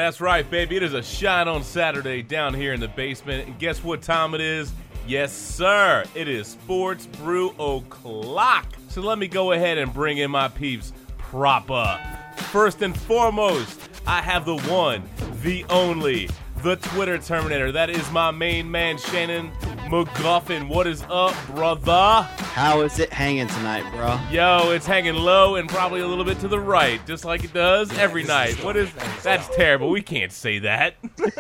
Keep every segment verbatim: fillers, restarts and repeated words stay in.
That's right, baby. It is a Shine on Saturday down here in the basement. And guess what time it is? Yes, sir. It is Sports Brew O'Clock. So let me go ahead and bring in my peeps proper. First and foremost, I have the one, the only, the Twitter Terminator. That is my main man, Shannon McGuffin. What is up, brother? How is it hanging tonight, bro? Yo, it's hanging low and probably a little bit to the right, just like it does every night. What is... That's terrible. We can't say that.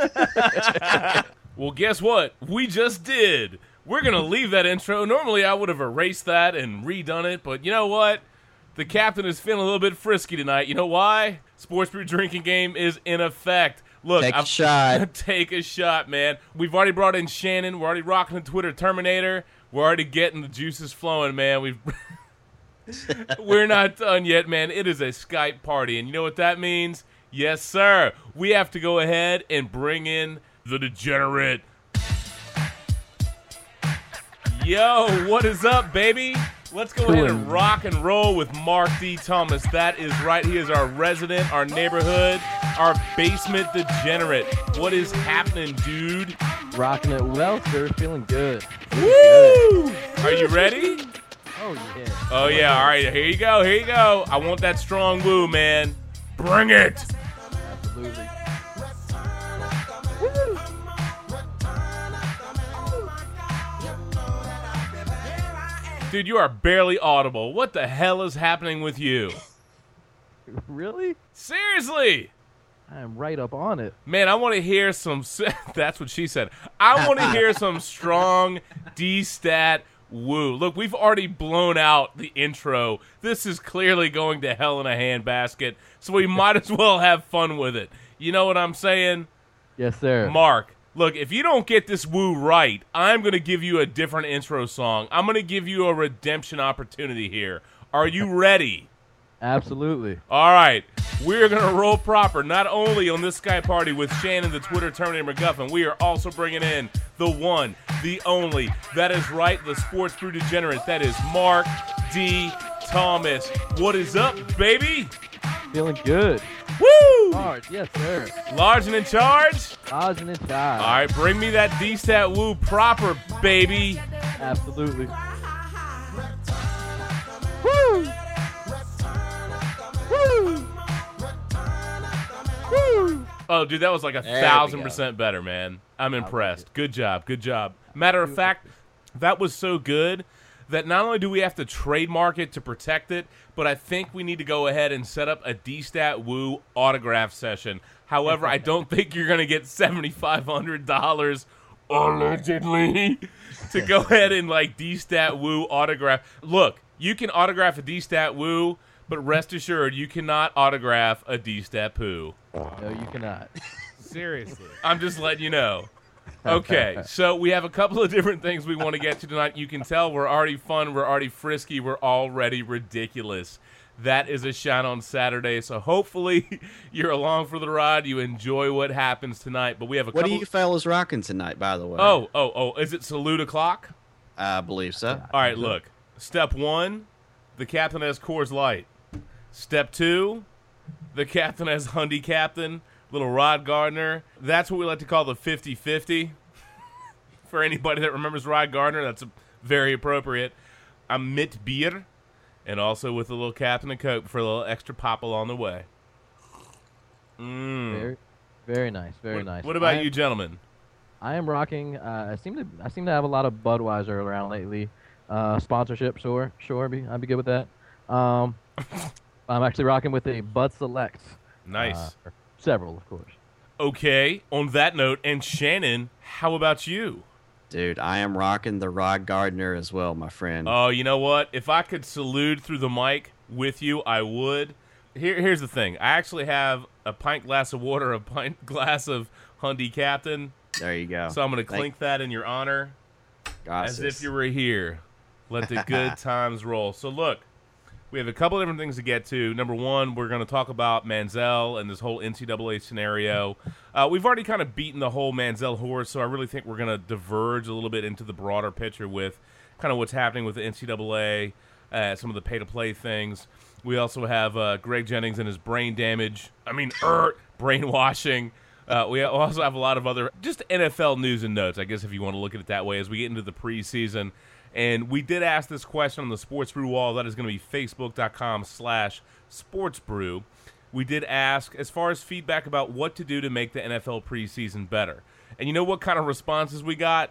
Well, guess what? We just did. We're going to leave that intro. Normally, I would have erased that and redone it, but you know what? The captain is feeling a little bit frisky tonight. You know why? Sports Brew drinking game is in effect. Look, take a I'm, shot. Take a shot, man. We've already brought in Shannon. We're already rocking the Twitter Terminator. We're already getting the juices flowing, man. We've We're not done yet, man. It is a Skype party, and you know what that means? Yes, sir. We have to go ahead and bring in the degenerate. Yo, what is up, baby? Let's go ahead and rock and roll with Mark D. Thomas. That is right. He is our resident, our neighborhood, our basement degenerate. What is happening, dude? Rocking it well, sir. Feeling good. Woo! Good. Are you ready? Oh, yeah. Oh, yeah. All right. Here you go. Here you go. I want that strong woo, man. Bring it. Absolutely. Dude, you are barely audible. What the hell is happening with you? Really? Seriously? I am right up on it. Man, I want to hear some... That's what she said. I want to hear some strong D-stat woo. Look, we've already blown out the intro. This is clearly going to hell in a handbasket, so we might as well have fun with it. You know what I'm saying? Yes, sir. Mark, look, if you don't get this woo right, I'm going to give you a different intro song. I'm going to give you a redemption opportunity here. Are you ready? Absolutely. All right. We're going to roll proper, not only on this Skype party with Shannon, the Twitter Terminator McGuffin. We are also bringing in the one, the only. That is right, the Sports Brew Degenerate. That is Mark D. Thomas. What is up, baby? Feeling good. Woo! Large, yes, sir. Large and in charge? Large and in charge. All right, bring me that D-stat woo proper, baby. Absolutely. Woo! Woo! Woo! Oh, dude, that was like a There thousand we go. percent better, man. I'm impressed. Good job, good job. Matter of fact, that was so good that not only do we have to trademark it to protect it, but I think we need to go ahead and set up a D-Stat Woo autograph session. However, I don't think you're going to get seventy-five hundred dollars, allegedly, to go ahead and, like, D-Stat Woo autograph. Look, you can autograph a D-Stat Woo, but rest assured, you cannot autograph a D-Stat Poo. No, you cannot. Seriously. I'm just letting you know. Okay, so we have a couple of different things we want to get to tonight. You can tell we're already fun, we're already frisky, we're already ridiculous. That is a Shine on Saturday, so hopefully you're along for the ride. You enjoy what happens tonight. But we have a What couple... are you fellas rocking tonight, by the way? Oh, oh, oh, is it salute o'clock? I believe so. All right, look. Step one, the captain has Coors Light. Step two, the captain has Hundy Captain, little Rod Gardner. That's what we like to call the fifty-fifty. For anybody that remembers Rod Gardner, that's very appropriate. I'm Mitt Beer, and also with a little Captain and Coke for a little extra pop along the way. Mm. Very, very nice. Very what, nice. What about I am, you, gentlemen? I am rocking. Uh, I seem to. I seem to have a lot of Budweiser around lately. Uh, sponsorship, sure, sure. Be, I'd be good with that. Um, I'm actually rocking with a Bud Select. Nice. Uh, several, of course. Okay, on that note, and Shannon, how about you? Dude, I am rocking the Rod Gardner as well, my friend. Oh, you know what? If I could salute through the mic with you, I would. Here, here's the thing. I actually have a pint glass of water, a pint glass of Hundy Captain. There you go. So I'm going to Thank- clink that in your honor as Gracias. if you were here. Let the good times roll. So look, we have a couple different things to get to. Number one, we're going to talk about Manziel and this whole N C double A scenario. Uh, we've already kind of beaten the whole Manziel horse, so I really think we're going to diverge a little bit into the broader picture with kind of what's happening with the N C double A, uh, some of the pay-to-play things. We also have uh, Greg Jennings and his brain damage. I mean, er, brainwashing. Uh, we also have a lot of other just N F L news and notes, I guess, if you want to look at it that way, as we get into the preseason. And we did ask this question on the Sports Brew wall. That is going to be facebook.com slash sportsbrew. We did ask, as far as feedback about what to do to make the N F L preseason better. And you know what kind of responses we got?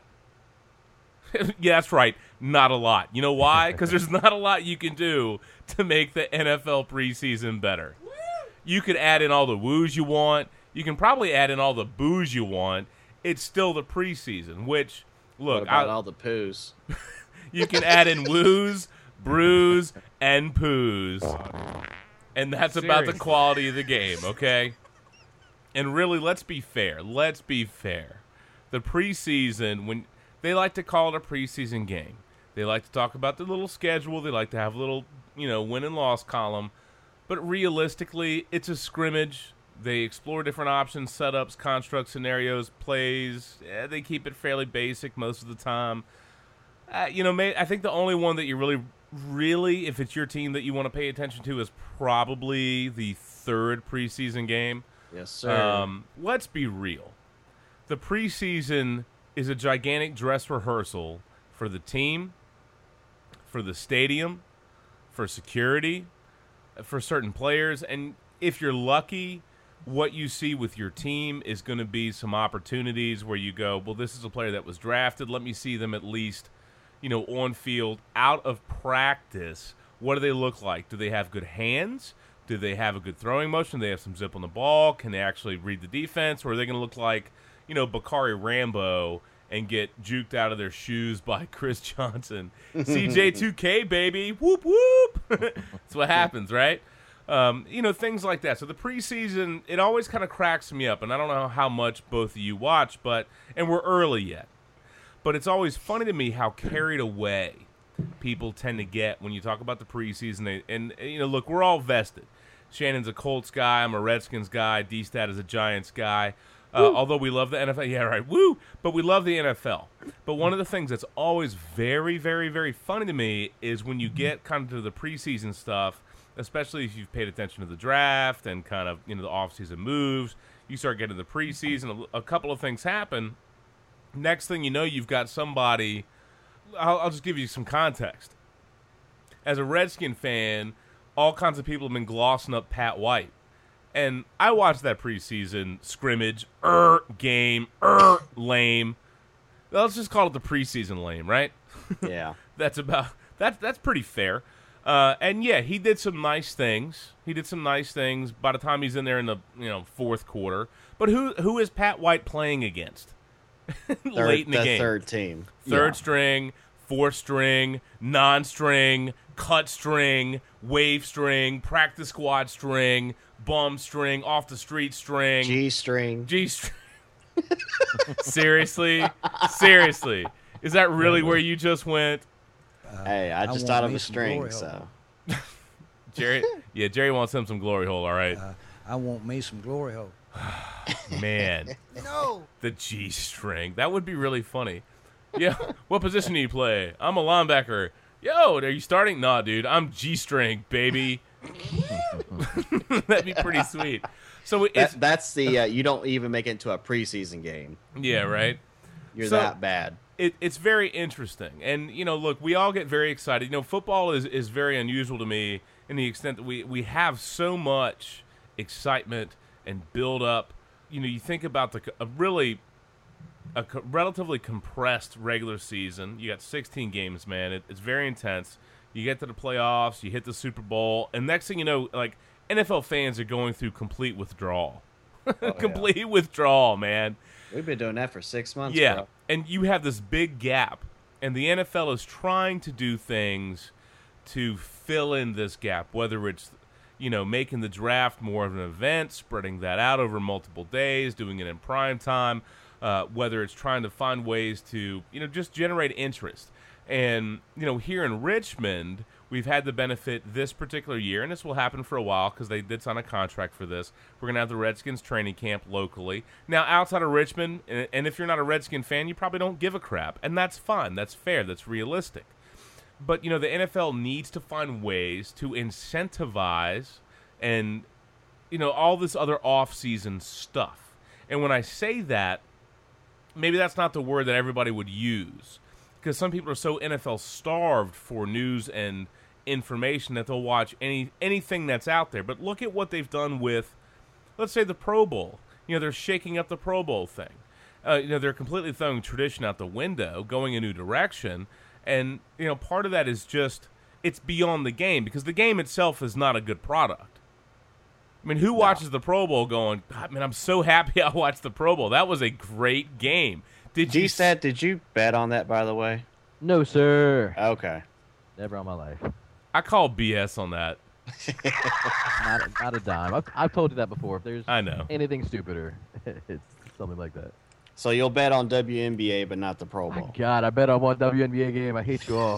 Yeah, that's right. Not a lot. You know why? Because there's not a lot you can do to make the N F L preseason better. You could add in all the woos you want. You can probably add in all the boos you want. It's still the preseason, which, look. What about I, all the poos? You can add in woos, brews, and poos. And that's about the Seriously. quality of the game, okay? And really, let's be fair. Let's be fair. The preseason, when they like to call it a preseason game, they like to talk about the little schedule. They like to have a little, you know, win and loss column. But realistically, it's a scrimmage. They explore different options, setups, constructs, scenarios, plays. Eh, they keep it fairly basic most of the time. Uh, you know, may, I think the only one that you really, really, if it's your team that you want to pay attention to, is probably the third preseason game. Yes, sir. Um, let's be real. The preseason is a gigantic dress rehearsal for the team, for the stadium, for security, for certain players. And if you're lucky, what you see with your team is going to be some opportunities where you go, well, this is a player that was drafted. Let me see them at least, you know, on field, out of practice. What do they look like? Do they have good hands? Do they have a good throwing motion? Do they have some zip on the ball? Can they actually read the defense? Or are they going to look like, you know, Bakari Rambo and get juked out of their shoes by Chris Johnson? C J two K, baby. Whoop, whoop. That's what happens, right? Um, you know, things like that. So the preseason, it always kind of cracks me up. And I don't know how much both of you watch, but and we're early yet. But it's always funny to me how carried away people tend to get when you talk about the preseason. They, and, you know, look, we're all vested. Shannon's a Colts guy. I'm a Redskins guy. D-Stat is a Giants guy. Uh, although we love the N F L. Yeah, right. Woo! But we love the N F L. But one of the things that's always very, very, very funny to me is when you get kind of to the preseason stuff, especially if you've paid attention to the draft and kind of, you know, the offseason moves, you start getting to the preseason, a, a couple of things happen. Next thing you know, you've got somebody. I'll, I'll just give you some context. As a Redskin fan, all kinds of people have been glossing up Pat White. And I watched that preseason scrimmage, er, game, er, lame. Let's just call it the preseason lame, right? Yeah. That's about that's that's pretty fair. Uh, and yeah, he did some nice things. He did some nice things by the time he's in there in the you know fourth quarter. But who who is Pat White playing against? Third, Late in the, the game. third team. Third Yeah. string, fourth string, non-string, cut string, wave string, practice squad string, bum string, off the street string, G string. G string. Seriously? Seriously. Is that really where you just went? Hey, I I just want thought of me a some string, glory so. hole. Jerry? Yeah, Jerry wants him some glory hole, all right. Uh, I want me some glory hole. Man. No. The G string. That would be really funny. Yeah. What position do you play? I'm a linebacker. Yo, are you starting? Nah, dude. I'm G string, baby. That'd be pretty sweet. So it's That, that's the, uh, you don't even make it into a preseason game. yeah, right. You're So- that bad. It, it's very interesting, and you know, look, we all get very excited. You know, football is, is very unusual to me in the extent that we, we have so much excitement and build up. You know, you think about the a really a co- relatively compressed regular season. You got sixteen games, man. It, it's very intense. You get to the playoffs, you hit the Super Bowl, and next thing you know, like N F L fans are going through complete withdrawal. complete withdrawal, man. We've been doing that for six months, Yeah, bro. and you have this big gap, and the N F L is trying to do things to fill in this gap, whether it's, you know, making the draft more of an event, spreading that out over multiple days, doing it in prime time, uh, whether it's trying to find ways to, you know, just generate interest. And, you know, here in Richmond, we've had the benefit this particular year, and this will happen for a while because they did sign a contract for this. We're going to have the Redskins training camp locally. Now, outside of Richmond, and and if you're not a Redskin fan, you probably don't give a crap, and that's fine. That's fair. That's realistic. But, you know, the N F L needs to find ways to incentivize and you know, all this other off-season stuff. And when I say that, maybe that's not the word that everybody would use, because some people are so N F L starved for news and information that they'll watch any anything that's out there. But look at what they've done with, let's say, the Pro Bowl. You know, they're shaking up the Pro Bowl thing. Uh, you know, they're completely throwing tradition out the window, going a new direction. And, you know, part of that is just, it's beyond the game, because the game itself is not a good product. I mean, who no. watches the Pro Bowl going, God, man, I'm so happy I watched the Pro Bowl. That was a great game. Did you G-Stat, did you bet on that, by the way? No, sir. Okay. Never on my life. I call B S on that. not, a, not a dime. I've, I've told you that before. If there's I know. anything stupider, it's something like that. So you'll bet on W N B A, but not the Pro Bowl. My God, I bet on one W N B A game. I hate you all.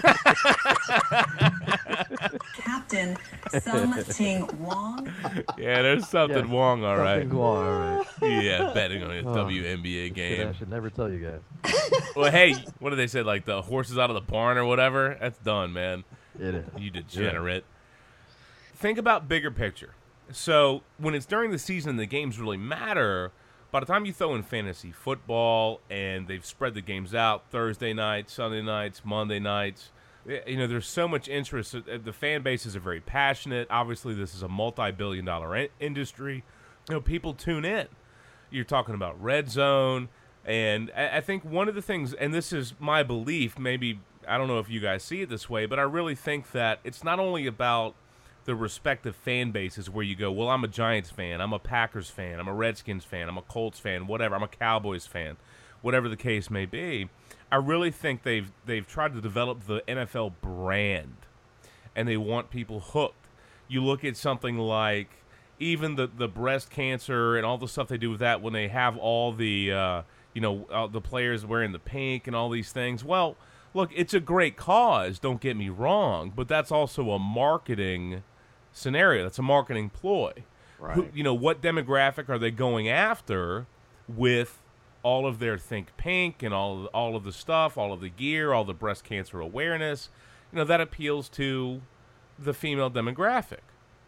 Captain Something Wong. Yeah, there's something yeah, wrong, all right. Something's wrong, all right. Yeah, betting on a oh, W N B A game. I should never tell you guys. Well, hey, what do they say? Like the horses out of the barn or whatever? That's done, man. It is. You degenerate. Yeah. Think about bigger picture. So when it's during the season and the games really matter, by the time you throw in fantasy football and they've spread the games out Thursday nights, Sunday nights, Monday nights, you know, there's so much interest. The fan bases are very passionate. Obviously, this is a multi-billion dollar industry. You know, people tune in. You're talking about Red Zone. And I think one of the things, and this is my belief, maybe, I don't know if you guys see it this way, but I really think that it's not only about the respective fan bases where you go, well, I'm a Giants fan, I'm a Packers fan, I'm a Redskins fan, I'm a Colts fan, whatever, I'm a Cowboys fan, whatever the case may be. I really think they've they've tried to develop the N F L brand, and they want people hooked. You look at something like even the, the breast cancer and all the stuff they do with that when they have all the, uh, you know, uh, the players wearing the pink and all these things. Well, look, it's a great cause, don't get me wrong, but that's also a marketing scenario. That's a marketing ploy. Right. Who, you know, what demographic are they going after with all of their Think Pink and all of, all of the stuff, all of the gear, all the breast cancer awareness? You know, that appeals to the female demographic.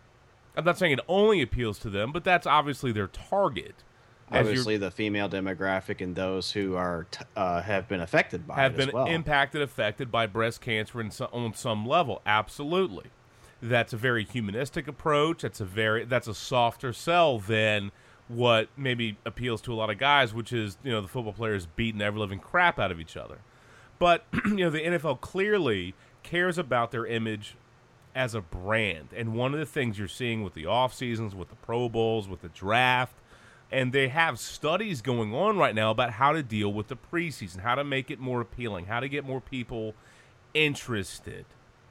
I'm not saying it only appeals to them, but that's obviously their target. Obviously, the female demographic and those who are t- uh, have been affected by have it been as well. impacted, affected by breast cancer in some, on some level. Absolutely. That's a very humanistic approach. That's a very that's a softer sell than what maybe appeals to a lot of guys, which is, you know, the football players beating the ever-living crap out of each other. But, you know, the N F L clearly cares about their image as a brand. And one of the things you're seeing with the off-seasons, with the Pro Bowls, with the draft, and they have studies going on right now about how to deal with the preseason, how to make it more appealing, how to get more people interested.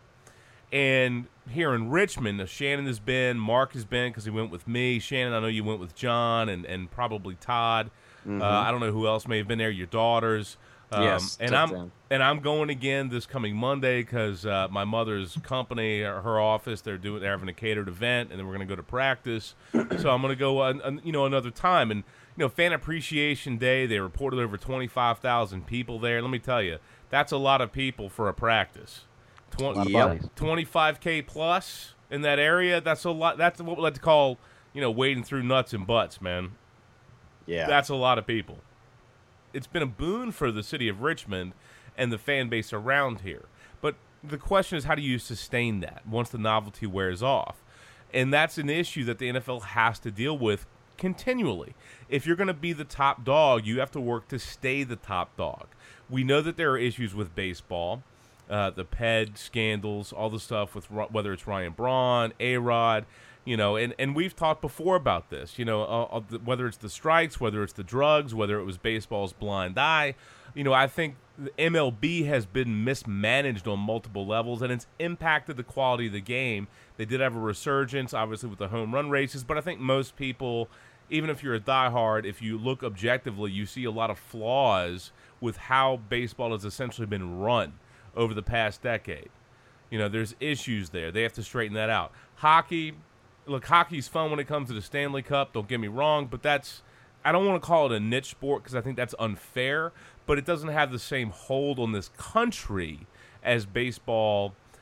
And here in Richmond, Shannon has been, Mark has been, because he went with me. Shannon, I know you went with John and, and probably Todd. Mm-hmm. Uh, I don't know who else may have been there, your daughters. Um, yes, and I'm them. and I'm going again this coming Monday because uh, my mother's company, or her office, they're doing they're having a catered event, and then we're going to go to practice. So I'm going to go, uh, uh, you know, another time. And you know, Fan Appreciation Day, they reported over twenty-five thousand people there. Let me tell you, that's a lot of people for a practice. twenty, yep. twenty-five K plus in that area. That's a lot. That's what we like to call, you know, wading through nuts and butts, man. Yeah, that's a lot of people. It's been a boon for the city of Richmond and the fan base around here. But the question is, how do you sustain that once the novelty wears off? And that's an issue that the N F L has to deal with continually. If you're going to be the top dog, you have to work to stay the top dog. We know that there are issues with baseball, uh, the P E D scandals, all the stuff with whether it's Ryan Braun, A-Rod, you know, and, and we've talked before about this, you know, uh, uh, whether it's the strikes, whether it's the drugs, whether it was baseball's blind eye. You know, I think the M L B has been mismanaged on multiple levels, and it's impacted the quality of the game. They did have a resurgence, obviously, with the home run races, but I think most people, even if you're a diehard, if you look objectively, you see a lot of flaws with how baseball has essentially been run over the past decade. You know, there's issues there. They have to straighten that out. Hockey... Look, hockey's fun when it comes to the Stanley Cup, don't get me wrong, but that's, I don't want to call it a niche sport because I think that's unfair, but it doesn't have the same hold on this country as baseball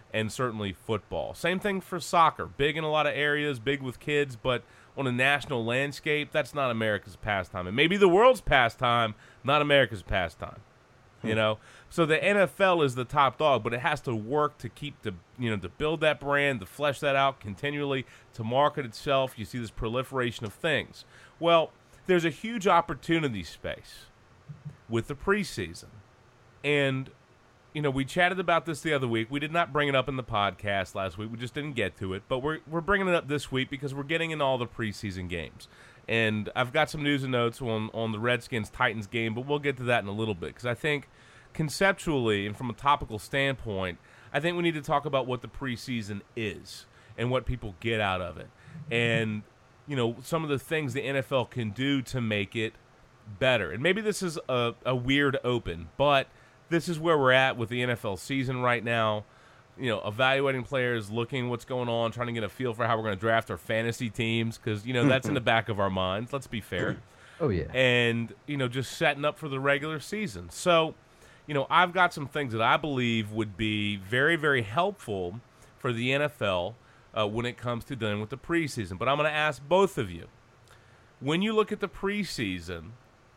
and certainly football. Same thing for soccer. Big in a lot of areas, big with kids, but on a national landscape, that's not America's pastime. And maybe the world's pastime, not America's pastime. You know? So the N F L is the top dog, but it has to work to keep the, you know, to build that brand, to flesh that out continually, to market itself. You see this proliferation of things. Well, there's a huge opportunity space with the preseason. And you know, we chatted about this the other week. We did not bring it up in the podcast last week. We just didn't get to it. But we're we're bringing it up this week because we're getting in all the preseason games. And I've got some news and notes on, on the Redskins-Titans game, but we'll get to that in a little bit. Because I think conceptually and from a topical standpoint, I think we need to talk about what the preseason is and what people get out of it. And, you know, some of the things the N F L can do to make it better. And maybe this is a, a weird open, but this is where we're at with the N F L season right now. You know, evaluating players, looking what's going on, trying to get a feel for how we're going to draft our fantasy teams because, you know, that's in the back of our minds. Let's be fair. Oh, yeah. And, you know, just setting up for the regular season. So, you know, I've got some things that I believe would be very, very helpful for the N F L uh, when it comes to dealing with the preseason. But I'm going to ask both of you, when you look at the preseason,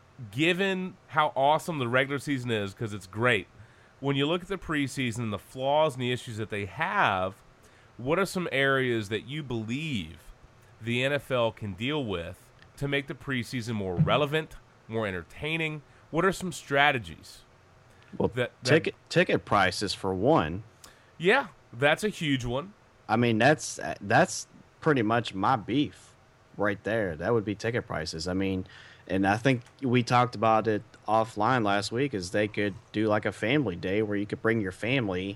given how awesome the regular season is, because it's great, when you look at the preseason, the flaws and the issues that they have, what are some areas that you believe the N F L can deal with to make the preseason more relevant, more entertaining? What are some strategies? Well, that, that, ticket ticket prices for one. Yeah, that's a huge one. I mean, that's that's pretty much my beef right there. That would be ticket prices. I mean, and I think we talked about it offline last week, is they could do like a family day where you could bring your family,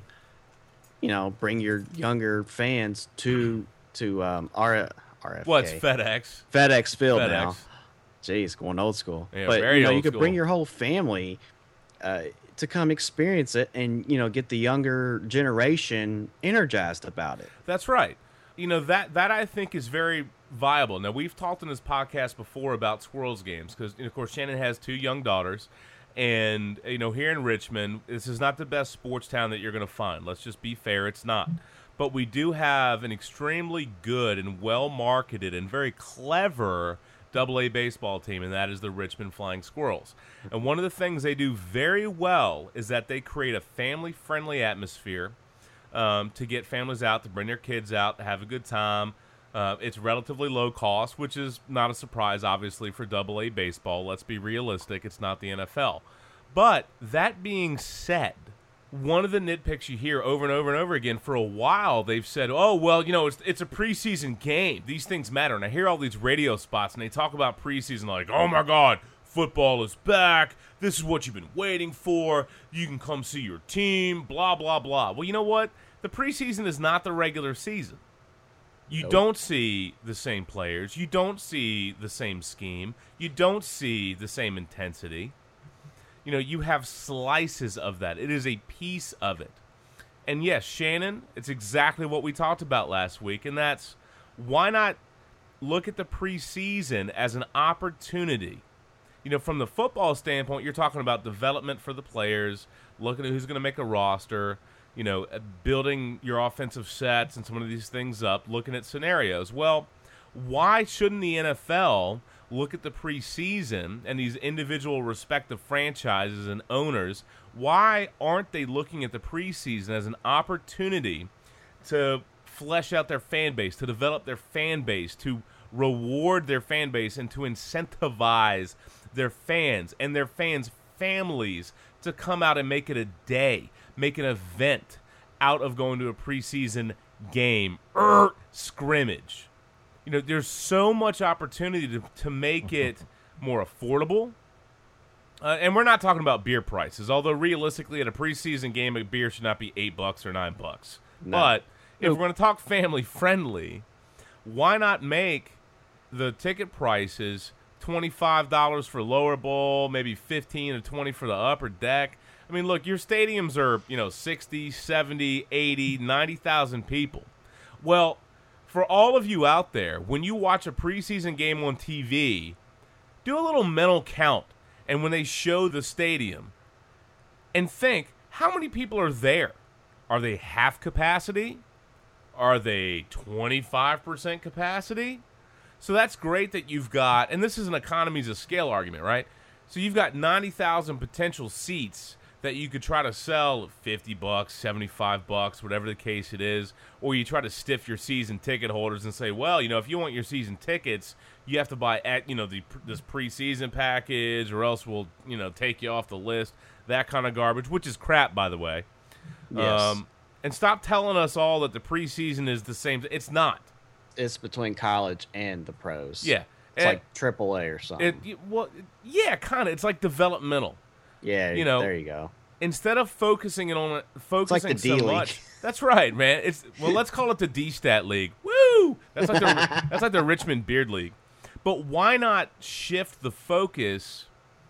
you know, bring your younger fans to to um, R- R F K. What's FedEx? FedEx Field FedEx. now. Jeez, going old school. Yeah, but very you know, old you could school. bring your whole family uh, to come experience it, and you know, get the younger generation energized about it. That's right. You know, that that I think is very viable. Now, we've talked in this podcast before about Squirrels games because, you know, of course, Shannon has two young daughters. And, you know, here in Richmond, this is not the best sports town that you're going to find. Let's just be fair. It's not. But we do have an extremely good and well-marketed and very clever double A baseball team, and that is the Richmond Flying Squirrels. And one of the things they do very well is that they create a family-friendly atmosphere um, to get families out, to bring their kids out, to have a good time. Uh, it's relatively low cost, which is not a surprise, obviously, for double A baseball. Let's be realistic. It's not the N F L. But that being said, one of the nitpicks you hear over and over and over again, for a while, they've said, oh, well, you know, it's, it's a preseason game. These things matter. And I hear all these radio spots, and they talk about preseason like, oh, my God, football is back. This is what you've been waiting for. You can come see your team, blah, blah, blah. Well, you know what? The preseason is not the regular season. You Nope. don't see the same players. You don't see the same scheme. You don't see the same intensity. You know, you have slices of that. It is a piece of it. And yes, Shannon, it's exactly what we talked about last week, and that's why not look at the preseason as an opportunity. You know, from the football standpoint, you're talking about development for the players, looking at who's going to make a roster, you know, building your offensive sets and some of these things up, looking at scenarios. Well, why shouldn't the N F L look at the preseason and these individual respective franchises and owners? Why aren't they looking at the preseason as an opportunity to flesh out their fan base, to develop their fan base, to reward their fan base, and to incentivize their fans and their fans' families to come out and make it a day, make an event out of going to a preseason game, er, scrimmage. You know, there's so much opportunity to, to make it more affordable. Uh, and we're not talking about beer prices, although realistically at a preseason game, a beer should not be eight bucks or nine bucks. No. But if we're going to talk family friendly, why not make the ticket prices twenty-five dollars for lower bowl, maybe fifteen or twenty for the upper deck? I mean, look, your stadiums are, you know, sixty, seventy, eighty, ninety thousand people. Well, for all of you out there, when you watch a preseason game on T V, do a little mental count. And when they show the stadium, and think, how many people are there? Are they half capacity? Are they twenty-five percent capacity? So that's great that you've got, and this is an economies of scale argument, right? So you've got ninety thousand potential seats that you could try to sell at fifty bucks, seventy-five bucks, whatever the case it is, or you try to stiff your season ticket holders and say, well, you know, if you want your season tickets, you have to buy at, you know, the this preseason package, or else we'll, you know, take you off the list. That kind of garbage, which is crap, by the way. Yes. Um, and stop telling us all that the preseason is the same. It's not. It's between college and the pros. Yeah. It's And like triple A or something. it, well, yeah, kind of. It's like developmental. yeah, you know, there you go. Instead of focusing it on focusing like the so D League. much. That's right, man. It's well, let's call it the D-Stat League. Woo! That's like the that's like the Richmond Beard League. But why not shift the focus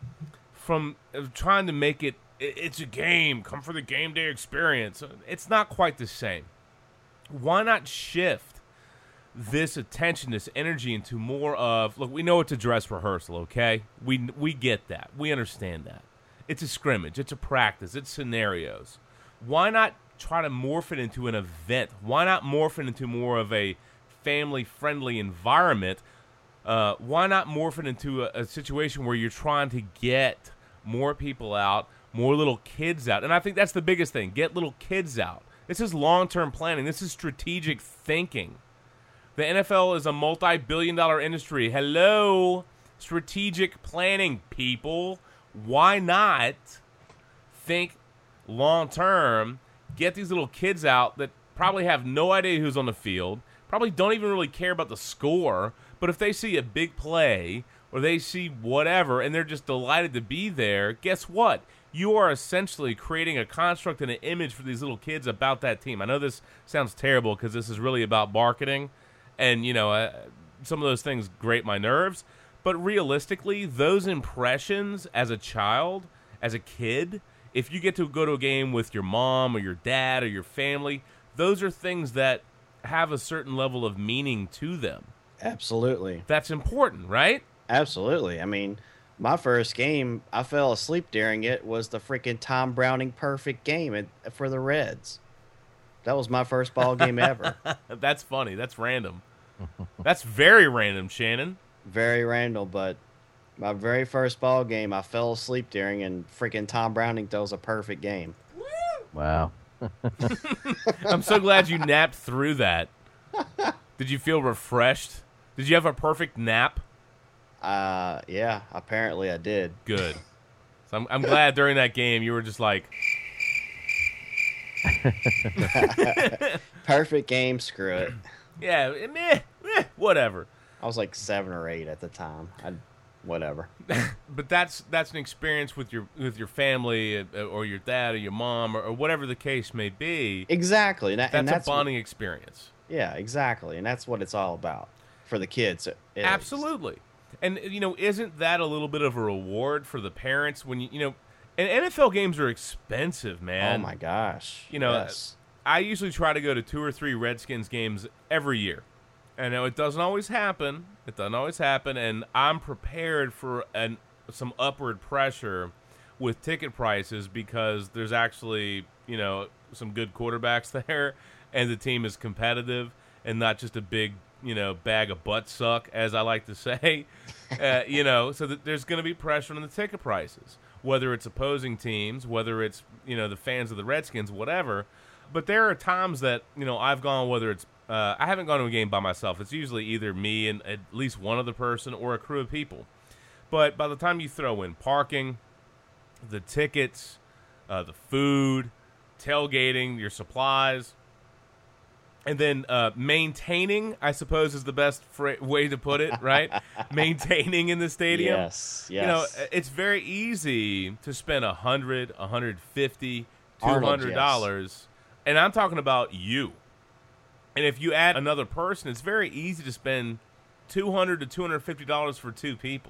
from uh, trying to make it, it it's a game, come for the game day experience. It's not quite the same. Why not shift this attention, this energy into more of, look, we know it's a dress rehearsal, okay? We we get that. We understand that. It's a scrimmage. It's a practice. It's scenarios. Why not try to morph it into an event? Why not morph it into more of a family-friendly environment? Uh, why not morph it into a, a situation where you're trying to get more people out, more little kids out? And I think that's the biggest thing. Get little kids out. This is long-term planning. This is strategic thinking. The N F L is a multi-billion dollar industry. Hello, strategic planning, people. Why not think long-term, get these little kids out that probably have no idea who's on the field, probably don't even really care about the score, but if they see a big play or they see whatever and they're just delighted to be there, guess what? You are essentially creating a construct and an image for these little kids about that team. I know this sounds terrible because this is really about marketing, and, you know, uh, some of those things grate my nerves. But realistically, those impressions as a child, as a kid, if you get to go to a game with your mom or your dad or your family, those are things that have a certain level of meaning to them. Absolutely. That's important, right? Absolutely. I mean, my first game, I fell asleep during it, was the freaking Tom Browning perfect game at, for the Reds. That was my first ball game ever. That's funny. That's random. That's very random, Shannon. Very random, but my very first ball game, I fell asleep during, and freaking Tom Browning throws a perfect game. Wow. I'm so glad you napped through that. Did you feel refreshed? Did you have a perfect nap? Uh, yeah, apparently I did. Good. So I'm, I'm glad during that game you were just like, Perfect game, screw it. yeah, meh, meh, whatever. I was like seven or eight at the time. I, whatever. But that's that's an experience with your with your family uh, or your dad or your mom or, or whatever the case may be. Exactly. And, that, That's, and that's a bonding experience. Yeah, exactly. And that's what it's all about for the kids. It is. Absolutely. And, you know, isn't that a little bit of a reward for the parents when, you, you know, and N F L games are expensive, man. Oh, my gosh. You know, yes. I usually try to go to two or three Redskins games every year. I know it doesn't always happen. It doesn't always happen, and I'm prepared for an some upward pressure with ticket prices because there's actually, you know, some good quarterbacks there, and the team is competitive and not just a big, you know, bag of butt suck, as I like to say. uh, you know, so that there's going to be pressure on the ticket prices, whether it's opposing teams, whether it's, you know, the fans of the Redskins, whatever. But there are times that, you know, I've gone, whether it's Uh, I haven't gone to a game by myself. It's usually either me and at least one other person or a crew of people. But by the time you throw in parking, the tickets, uh, the food, tailgating, your supplies, and then uh, maintaining, I suppose, is the best fra- way to put it, right? Maintaining in the stadium. Yes, yes. You know, it's very easy to spend one hundred dollars, one hundred fifty dollars, two Arnold, hundred dollars. yes. And I'm talking about you. And if you add another person, it's very easy to spend two hundred dollars to two hundred fifty dollars for two people.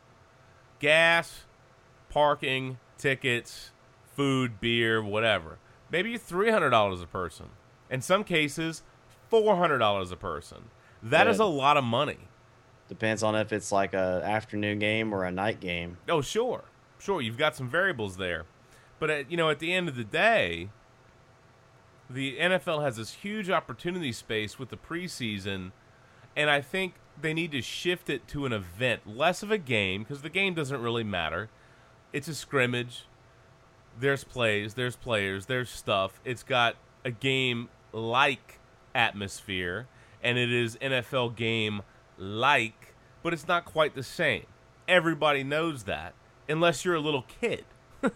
Gas, parking, tickets, food, beer, whatever. Maybe three hundred dollars a person. In some cases, four hundred dollars a person. That Yeah. is a lot of money. Depends on if it's like a afternoon game or a night game. Oh, sure. Sure, you've got some variables there. But, at, you know, at the end of the day, the N F L has this huge opportunity space with the preseason, and I think they need to shift it to an event, less of a game, because the game doesn't really matter. It's a scrimmage. There's plays, there's players, there's stuff. It's got a game-like atmosphere, and it is N F L game-like, but it's not quite the same. Everybody knows that, unless you're a little kid.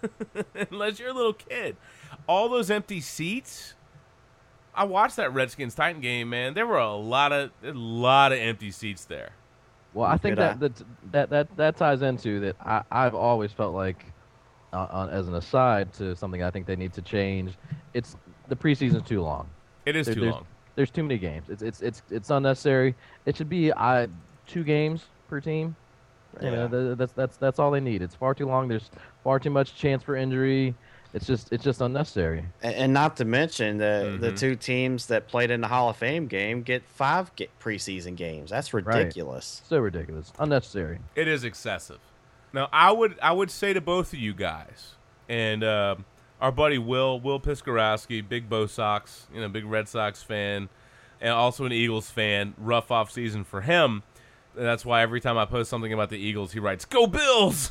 Unless you're a little kid. All those empty seats, I watched that Redskins-Titan game, man. There were a lot of a lot of empty seats there. Well, I think Good that, eye. that that that that ties into that. I, I've always felt like, uh, on, as an aside to something I think they need to change, it's the preseason's too long. It is There- too there's, long. There's too many games. It's it's it's it's unnecessary. It should be I two games per team. You know, Yeah. th- that's that's that's all they need. It's far too long. There's far too much chance for injury. It's just it's just unnecessary. And, and not to mention the the Mhm. two teams that played in the Hall of Fame game get five get preseason games. That's ridiculous. So ridiculous. Unnecessary. It is excessive. Now, I would I would say to both of you guys, and uh, our buddy Will Will Piskorowski, big Bo Sox, you know, big Red Sox fan, and also an Eagles fan. Rough off season for him. And that's why every time I post something about the Eagles, he writes "Go Bills,"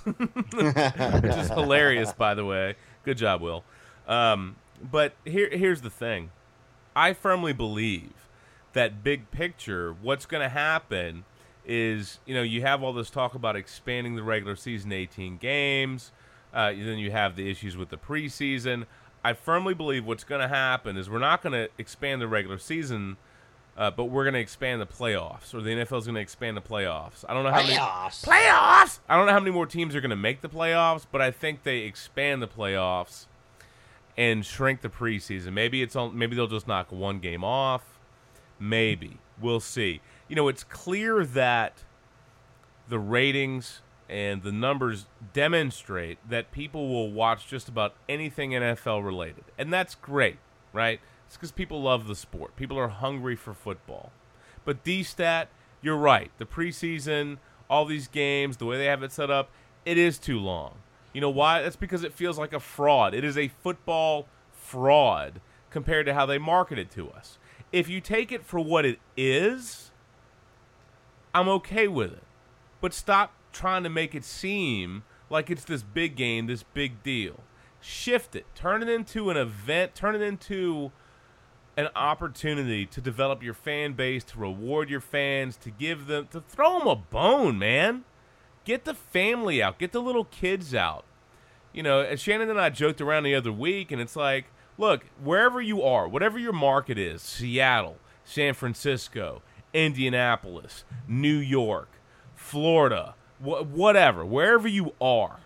which is hilarious, by the way. Good job, Will. Um, but here here's the thing. I firmly believe that big picture, what's going to happen is, you know, you have all this talk about expanding the regular season to eighteen games. Uh, then you have the issues with the preseason. I firmly believe what's going to happen is we're not going to expand the regular season, uh, but we're going to expand the playoffs, or the N F L is going to expand the playoffs. I don't know how many playoffs. I don't know how many more teams are going to make the playoffs, but I think they expand the playoffs and shrink the preseason. Maybe it's on, maybe they'll just knock one game off. Maybe. We'll see. You know, it's clear that the ratings and the numbers demonstrate that people will watch just about anything N F L related. And that's great, right? It's because people love the sport. People are hungry for football. But D-Stat, you're right. The preseason, all these games, the way they have it set up, it is too long. You know why? That's because it feels like a fraud. It is a football fraud compared to how they market it to us. If you take it for what it is, I'm okay with it. But stop trying to make it seem like it's this big game, this big deal. Shift it. Turn it into an event. Turn it into an opportunity to develop your fan base, to reward your fans, to give them, to throw them a bone, man. Get the family out. Get the little kids out. You know, and Shannon and I joked around the other week, and it's like, look, wherever you are, whatever your market is, Seattle, San Francisco, Indianapolis, New York, Florida, wh- whatever, wherever you are,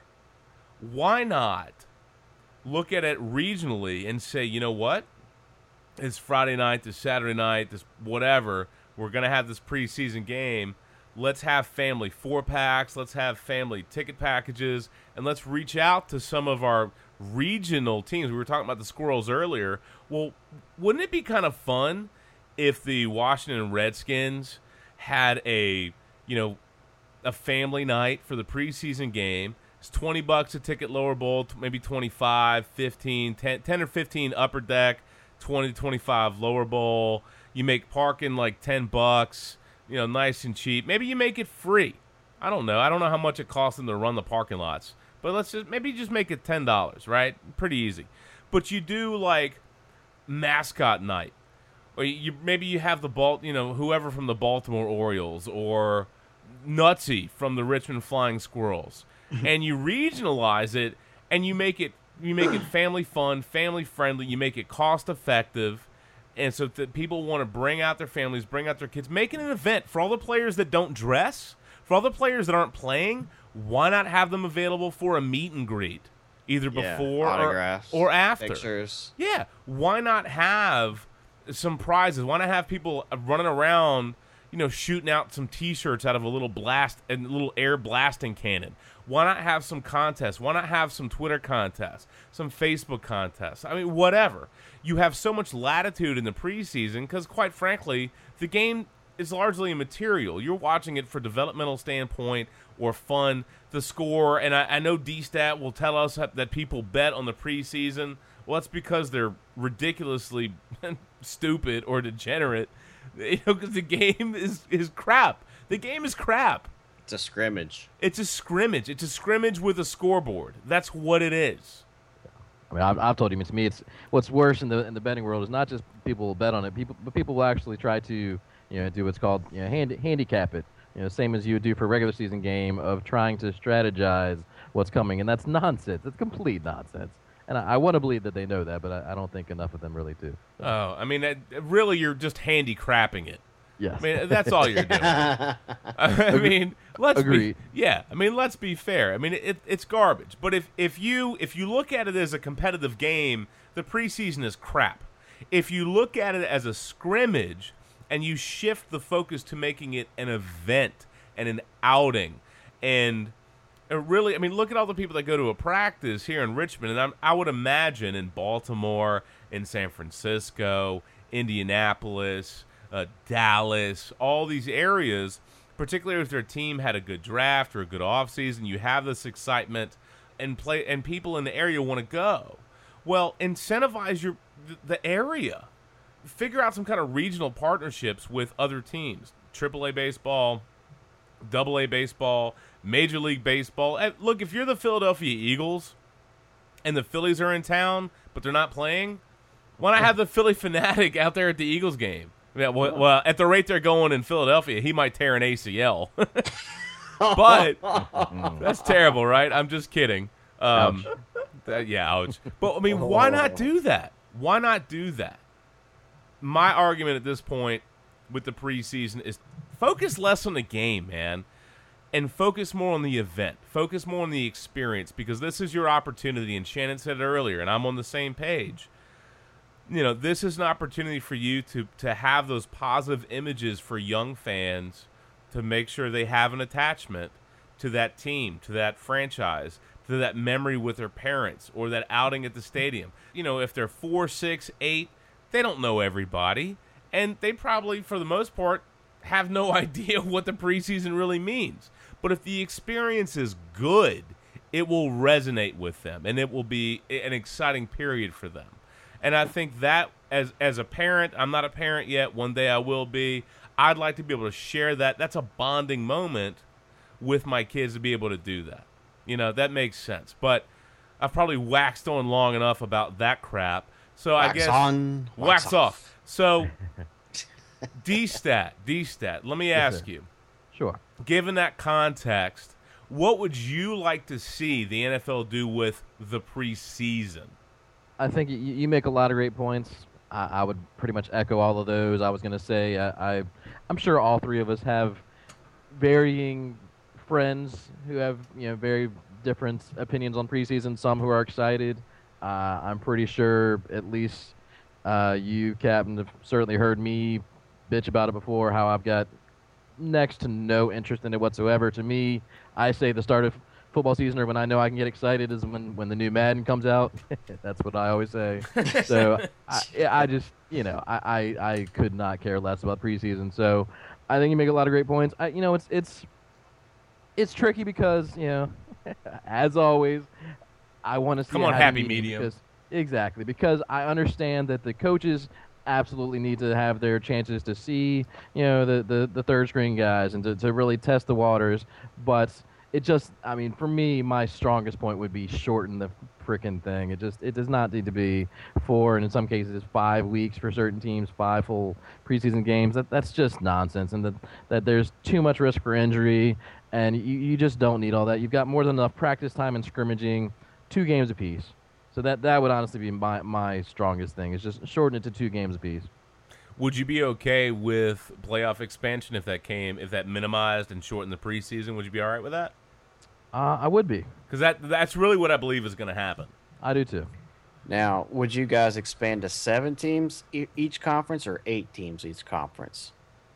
why not look at it regionally and say, you know what? It's Friday night, this Saturday night, this whatever. We're going to have this preseason game. Let's have family four-packs. Let's have family ticket packages. And let's reach out to some of our regional teams. We were talking about the Squirrels earlier. Well, wouldn't it be kind of fun if the Washington Redskins had a, you know, a family night for the preseason game? It's twenty bucks a ticket lower bowl, maybe twenty-five, fifteen, ten, ten or fifteen upper deck, twenty to twenty-five lower bowl. You make parking like ten bucks, you know, nice and cheap. Maybe you make it free. I don't know. I don't know how much it costs them to run the parking lots. But let's just maybe just make it ten dollars, right? Pretty easy. But you do like mascot night. Or you maybe you have the ball, you know, whoever from the Baltimore Orioles or Nutsy from the Richmond Flying Squirrels. And you regionalize it and you make it you make it family fun, family friendly, you make it cost effective, and so that people want to bring out their families, bring out their kids, make it an event for all the players that don't dress, for all the players that aren't playing. Why not have them available for a meet and greet, either Yeah, before or, autographs, or after? pictures. Yeah, why not have some prizes? Why not have people running around, you know, shooting out some T-shirts out of a little blast and little air blasting cannon? Why not have some contests? Why not have some Twitter contests, some Facebook contests? I mean, whatever. You have so much latitude in the preseason because, quite frankly, the game is largely immaterial. You're watching it for developmental standpoint or fun. The score, and I, I know D-Stat will tell us that people bet on the preseason. Well, that's because they're ridiculously stupid or degenerate. You know, because the game is, is crap. The game is crap. It's a scrimmage. It's a scrimmage. It's a scrimmage with a scoreboard. That's what it is. I mean, I've, I've told you, to me, it's what's worse in the in the betting world is not just people will bet on it, people, but people will actually try to, you know, do what's called, you know, hand, handicap it. You know, same as you would do for a regular season game of trying to strategize what's coming, and that's nonsense. It's complete nonsense. And I, I want to believe that they know that, but I, I don't think enough of them really do. Oh, I mean, it, really, you're just handy-crapping it. Yes. I mean, that's all you're doing. I mean, let's Agreed. be yeah. I mean, let's be fair. I mean, it, it's garbage. But if if you if you look at it as a competitive game, the preseason is crap. If you look at it as a scrimmage and you shift the focus to making it an event and an outing, and really, I mean, look at all the people that go to a practice here in Richmond, and I'm, I would imagine in Baltimore, in San Francisco, Indianapolis, Uh, Dallas, all these areas, particularly if their team had a good draft or a good offseason, you have this excitement, and play, and people in the area want to go. Well, incentivize your the area. Figure out some kind of regional partnerships with other teams. Triple A baseball, Double A baseball, Major League Baseball. And look, if you're the Philadelphia Eagles and the Phillies are in town, but they're not playing, why not have the Philly fanatic out there at the Eagles game? Yeah, well, well, at the rate they're going in Philadelphia, he might tear an A C L. But that's terrible, right? I'm just kidding. Um, that, yeah, ouch. But, I mean, why not do that? Why not do that? My argument at this point with the preseason is focus less on the game, man, and focus more on the event. Focus more on the experience, because this is your opportunity, and Shannon said it earlier, and I'm on the same page. You know, this is an opportunity for you to, to have those positive images for young fans to make sure they have an attachment to that team, to that franchise, to that memory with their parents or that outing at the stadium. You know, if they're four, six, eight, they don't know everybody, and they probably, for the most part, have no idea what the preseason really means. But if the experience is good, it will resonate with them, and it will be an exciting period for them. And I think that, as as a parent, I'm not a parent yet. One day I will be. I'd like to be able to share that. That's a bonding moment with my kids to be able to do that. You know, that makes sense. But I've probably waxed on long enough about that crap. So Wax I guess on, wax, wax off. off. So D-Stat, D-Stat, let me Yes, ask sir. you, Sure. given that context, what would you like to see the N F L do with the preseason? I think you, you make a lot of great points. I, I would pretty much echo all of those. I was going to say I, I, I'm sure all three of us have varying friends who have, you know, very different opinions on preseason. Some who are excited. Uh, I'm pretty sure at least uh, you, Captain, have certainly heard me bitch about it before. How I've got next to no interest in it whatsoever. To me, I say the start of football season, or when I know I can get excited, is when, when the new Madden comes out. That's what I always say. So I, I just, you know, I, I, I could not care less about preseason. So I think you make a lot of great points. I, you know, it's it's it's tricky because, you know, as always, I want to see Come a on, happy medium. Because, exactly, because I understand that the coaches absolutely need to have their chances to see, you know, the, the, the third string guys and to, to really test the waters, but it just, I mean, for me, my strongest point would be shorten the frickin' thing. It just, it does not need to be four, and in some cases five weeks for certain teams, five full preseason games. That that's just nonsense, and that that there's too much risk for injury, and you, you just don't need all that. You've got more than enough practice time and scrimmaging, two games apiece. So that that would honestly be my my strongest thing. Is just shorten it to two games apiece. Would you be okay with playoff expansion if that came, if that minimized and shortened the preseason? Would you be all right with that? Uh, I would be. Because that that's really what I believe is going to happen. I do too. Now, would you guys expand to seven teams e- each conference or eight teams each conference?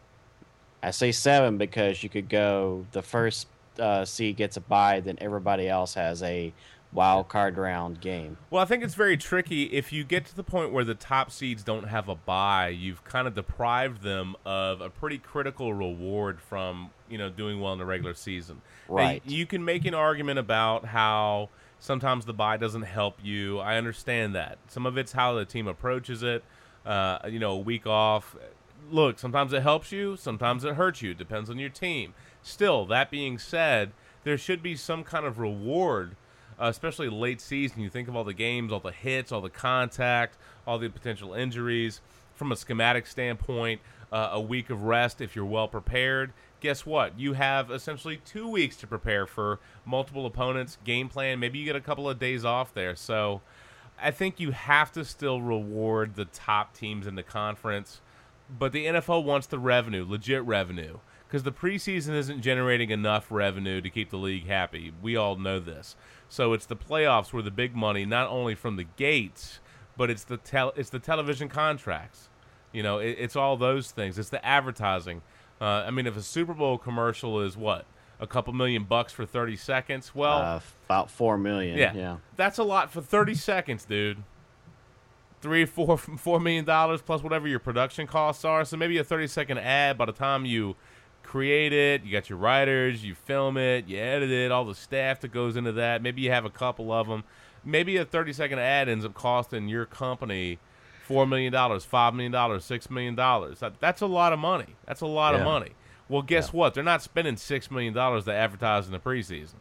I say seven because you could go the first uh, seed gets a bye, then everybody else has a wild card round game. Well, I think it's very tricky. If you get to the point where the top seeds don't have a bye, you've kind of deprived them of a pretty critical reward from, you know, doing well in the regular season. Now, Right. you can make an argument about how Sometimes the bye doesn't help you. I understand that. Some of it's how the team approaches it. Uh, you know, a week off. Look, sometimes it helps you. Sometimes it hurts you. It depends on your team. Still, that being said, there should be some kind of reward, uh, especially late season. You think of all the games, all the hits, all the contact, all the potential injuries. From a schematic standpoint, uh, a week of rest if you're well prepared. Guess what? You have essentially two weeks to prepare for multiple opponents, game plan. Maybe you get a couple of days off there. So I think you have to still reward the top teams in the conference. But the N F L wants the revenue, legit revenue, because the preseason isn't generating enough revenue to keep the league happy. We all know this. So it's the playoffs where the big money, not only from the gates, but it's the tel- it's the television contracts. You know, it, it's all those things. It's the advertising. Uh, I mean, if a Super Bowl commercial is what, a couple million bucks for thirty seconds, well, Uh, about four million. yeah, Yeah. that's a lot for thirty seconds, dude. Three, four, four million dollars plus whatever your production costs are. So maybe a thirty second ad. By the time you create it, you got your writers, you film it, you edit it, all the staff that goes into that. Maybe you have a couple of them. Maybe a thirty second ad ends up costing your company four million dollars, five million dollars, six million dollars. That, that's a lot of money. That's a lot Yeah. of money. Well, guess Yeah. what? They're not spending six million dollars to advertise in the preseason.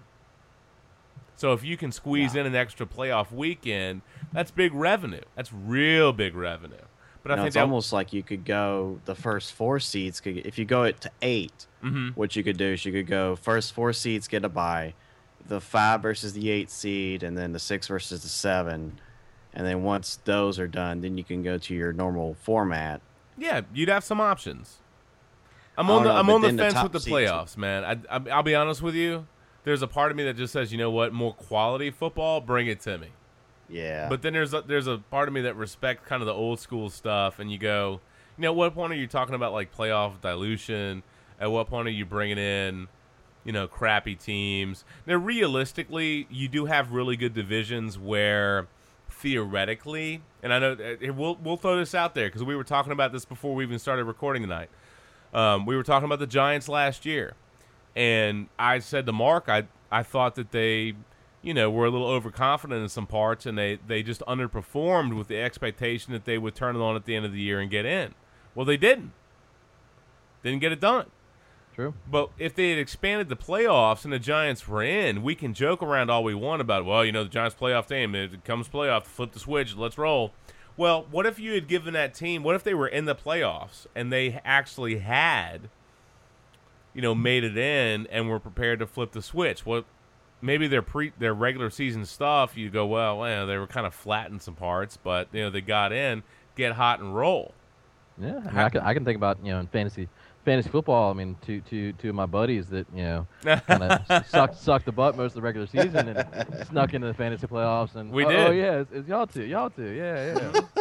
So if you can squeeze Yeah. in an extra playoff weekend, that's big revenue. That's real big revenue. But I No, think it's that, almost like you could go the first four seeds. Could if you go it to eight, mm-hmm. what you could do is you could go first four seeds get a bye, the five versus the eight seed, and then the six versus the seven, and then once those are done, then you can go to your normal format. Yeah, you'd have some options. I'm I on don't the know, I'm but on the then the fence top with the seeds would- playoffs, man. I, I I'll be honest with you. There's a part of me that just says, you know what, more quality football, bring it to me. Yeah. But then there's a, there's a part of me that respects kind of the old school stuff, and you go, you know, at what point are you talking about like playoff dilution? At what point are you bringing in, you know, crappy teams? Now, realistically, you do have really good divisions where theoretically, and I know uh, we'll we'll throw this out there because we were talking about this before we even started recording tonight. Um, we were talking about the Giants last year, and I said to Mark, I I thought that they, you know, were a little overconfident in some parts, and they, they just underperformed with the expectation that they would turn it on at the end of the year and get in. Well, they didn't. Didn't get it done. True. But if they had expanded the playoffs and the Giants were in, we can joke around all we want about, well, you know, the Giants playoff team, it comes playoff, flip the switch, let's roll. Well, what if you had given that team, what if they were in the playoffs and they actually had, you know, made it in and were prepared to flip the switch? What? Maybe their pre their regular season stuff, you go, well, well, they were kind of flat in some parts, but you know they got in, get hot and roll. Yeah, I, mean, I can I can think about you know in fantasy fantasy football. I mean, two two two of my buddies that you know kind of sucked sucked the butt most of the regular season and snuck into the fantasy playoffs. And We oh, did. Oh yeah, it's, it's y'all two, y'all two. Yeah, yeah.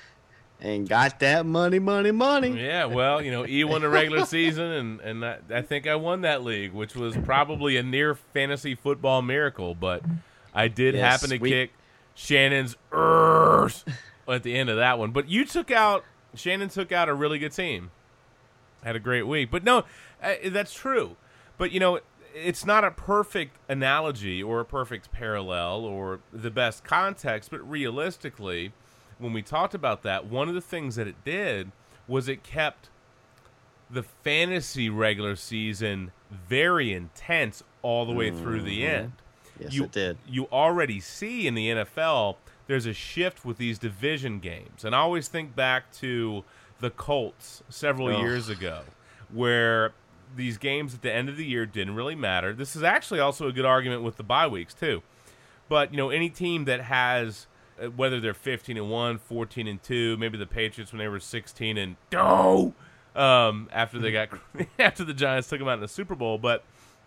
and got that money, money, money. Yeah, well, you know, E won the regular season, and and I, I think I won that league, which was probably a near fantasy football miracle. But I did Yes, happen to we- kick Shannon's Urs at the end of that one. But you took out Shannon took out a really good team. Had a great week, but no, uh, that's true. But you know, it's not a perfect analogy or a perfect parallel or the best context. But realistically, when we talked about that, one of the things that it did was it kept the fantasy regular season very intense all the way through the end. Yes, you, it did. You already see in the N F L there's a shift with these division games. And I always think back to the Colts several Ugh. years ago where these games at the end of the year didn't really matter. This is actually also a good argument with the bye weeks too. But, you know, any team that has uh, whether they're fifteen and one, fourteen and two, maybe the Patriots when they were sixteen and no, um, after they got after the Giants took them out in the Super Bowl, but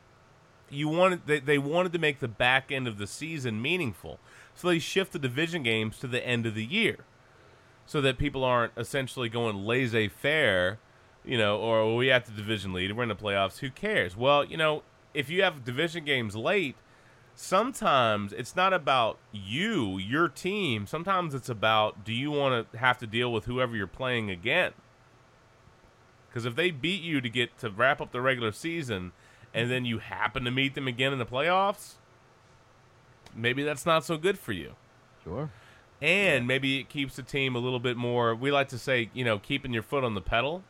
you wanted they, they wanted to make the back end of the season meaningful. So they shift the division games to the end of the year so that people aren't essentially going laissez-faire, you know, or well, we have the division lead, we're in the playoffs, who cares? Well, you know, if you have division games late, sometimes it's not about you, your team. Sometimes it's about, do you want to have to deal with whoever you're playing again? Because if they beat you to get to wrap up the regular season and then you happen to meet them again in the playoffs, maybe that's not so good for you. Sure. And maybe it keeps the team a little bit more, we like to say, you know, keeping your foot on the pedal.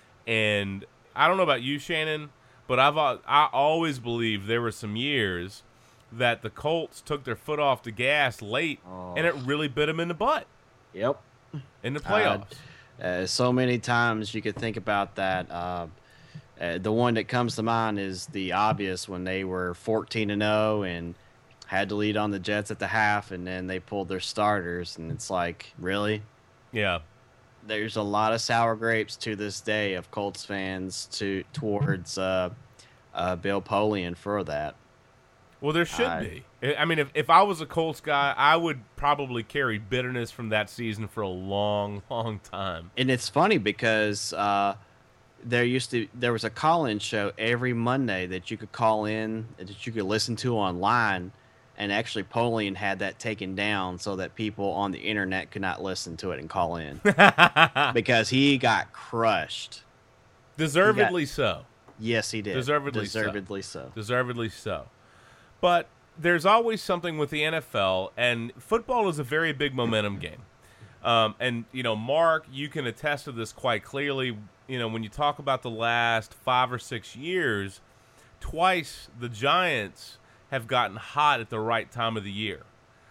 And I don't know about you, Shannon, but I've I always believed there were some years that the Colts took their foot off the gas late, Oh. and it really bit them in the butt Yep. in the playoffs. Uh, uh, so many times you could think about that. Uh, uh, the one that comes to mind is the obvious when they were fourteen and oh and had to lead on the Jets at the half, and then they pulled their starters, and it's like, really? Yeah. There's a lot of sour grapes to this day of Colts fans to towards uh, uh, Bill Polian for that. Well, there should I- be. I I mean, if, if I was a Colts guy, I would probably carry bitterness from that season for a long, long time. And it's funny because uh, there used to there was a call-in show every Monday that you could call in that you could listen to online, and actually Polian had that taken down so that people on the internet could not listen to it and call in because he got crushed. Deservedly so. Yes, he did. Deservedly so. Deservedly so. Deservedly so. But there's always something with the N F L, and football is a very big momentum game. Um, and, you know, Mark, you can attest to this quite clearly. You know, when you talk about the last five or six years, twice the Giants have gotten hot at the right time of the year.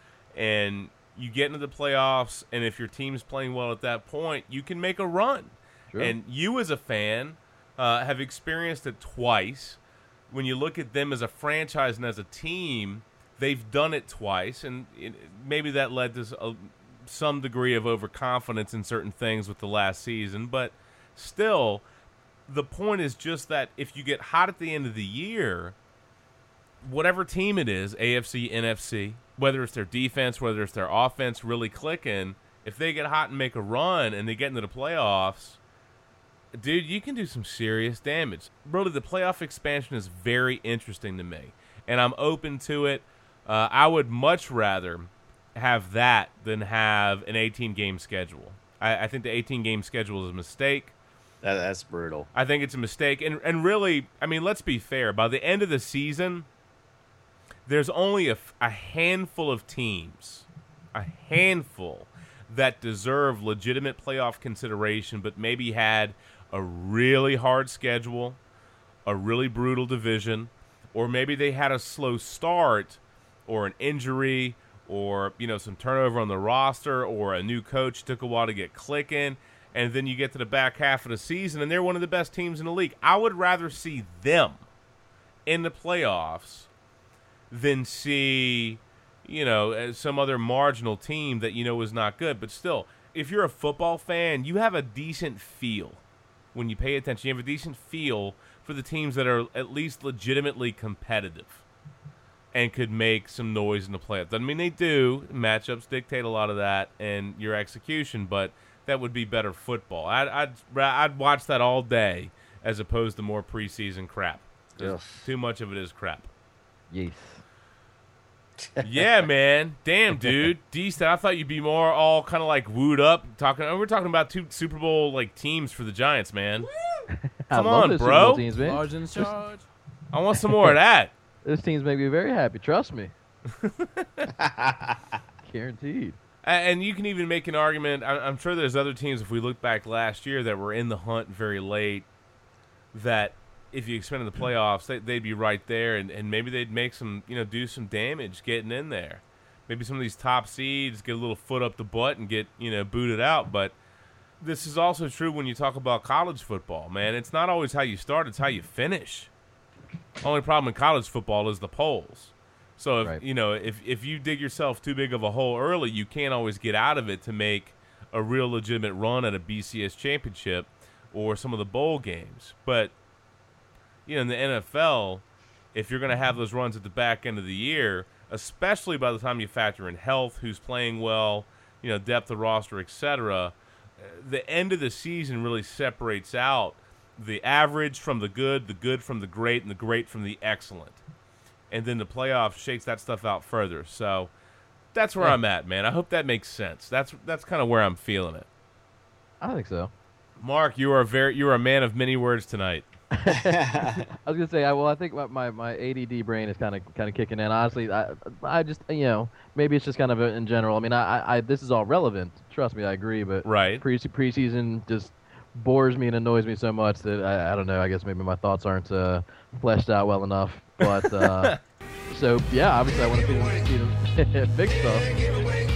And you get into the playoffs, and if your team's playing well at that point, you can make a run. Sure. And you as a fan uh, have experienced it twice. When you look at them as a franchise and as a team, they've done it twice, and it, maybe that led to a, some degree of overconfidence in certain things with the last season. But still, the point is just that if you get hot at the end of the year, whatever team it is, A F C, N F C, whether it's their defense, whether it's their offense really clicking, if they get hot and make a run and they get into the playoffs, dude, you can do some serious damage. Really, the playoff expansion is very interesting to me, and I'm open to it. Uh, I would much rather have that than have an eighteen-game schedule. I, I think the eighteen-game schedule is a mistake. That, that's brutal. I think it's a mistake. And, and really, I mean, let's be fair. By the end of the season, there's only a, a handful of teams, a handful, that deserve legitimate playoff consideration, but maybe had a really hard schedule, a really brutal division, or maybe they had a slow start or an injury or, you know, some turnover on the roster or a new coach took a while to get clicking, and then you get to the back half of the season and they're one of the best teams in the league. I would rather see them in the playoffs than see, you know, some other marginal team that you know is not good. But still, if you're a football fan, you have a decent feel. When you pay attention, you have a decent feel for the teams that are at least legitimately competitive and could make some noise in the playoffs. Doesn't mean they do. Matchups dictate a lot of that and your execution, but that would be better football. I'd I'd, I'd watch that all day as opposed to more preseason crap. Ugh. Too much of it is crap. Yes. Yeah, man. Damn, dude. D-Stat, I thought you'd be more all kind of like wooed up. Talking, we're talking about two Super Bowl like teams for the Giants, man. I Come love on, those Super bro. Bowl teams, man. Large in charge. I want some more of that. Those teams make me very happy. Trust me. Guaranteed. A- And you can even make an argument. I- I'm sure there's other teams, if we look back last year, that were in the hunt very late, that if you expanded the playoffs, they, they'd be right there, and, and maybe they'd make some, you know, do some damage getting in there. Maybe some of these top seeds get a little foot up the butt and get, you know, booted out. But this is also true when you talk about college football, man. It's not always how you start, it's how you finish. Only problem in college football is the polls. So, if, Right. you know, if, if you dig yourself too big of a hole early, you can't always get out of it to make a real legitimate run at a B C S championship or some of the bowl games. But, you know, in the N F L, if you're going to have those runs at the back end of the year, especially by the time you factor in health, who's playing well, you know, depth of roster, et cetera, the end of the season really separates out the average from the good, the good from the great, and the great from the excellent. And then the playoffs shakes that stuff out further. So that's where Yeah. I'm at, man. I hope that makes sense. That's that's kind of where I'm feeling it. I think so. Mark, you are a very you are a man of many words tonight. I was gonna say, I, well, I think my, my, my A D D brain is kind of kind of kicking in. Honestly, I I just you know maybe it's just kind of a, in general. I mean, I, I I- this is all relevant. Trust me, I agree. But Right. pre preseason just bores me and annoys me so much that I, I don't know. I guess maybe my thoughts aren't uh, fleshed out well enough. But uh, so yeah, obviously I want to see them, see them big stuff.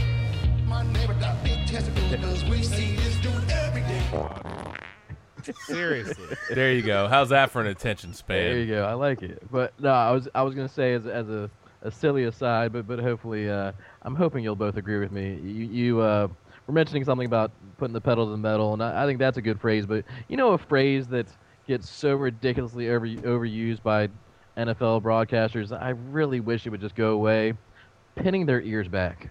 Seriously. There you go. How's that for an attention There you span? go. I like it. But no, I was I was gonna say as as a, a silly aside, but but hopefully uh, I'm hoping you'll both agree with me. You you uh, were mentioning something about putting the pedal to the metal, and I, I think that's a good phrase. But you know, a phrase that gets so ridiculously over overused by N F L broadcasters, I really wish it would just go away. Pinning their ears back.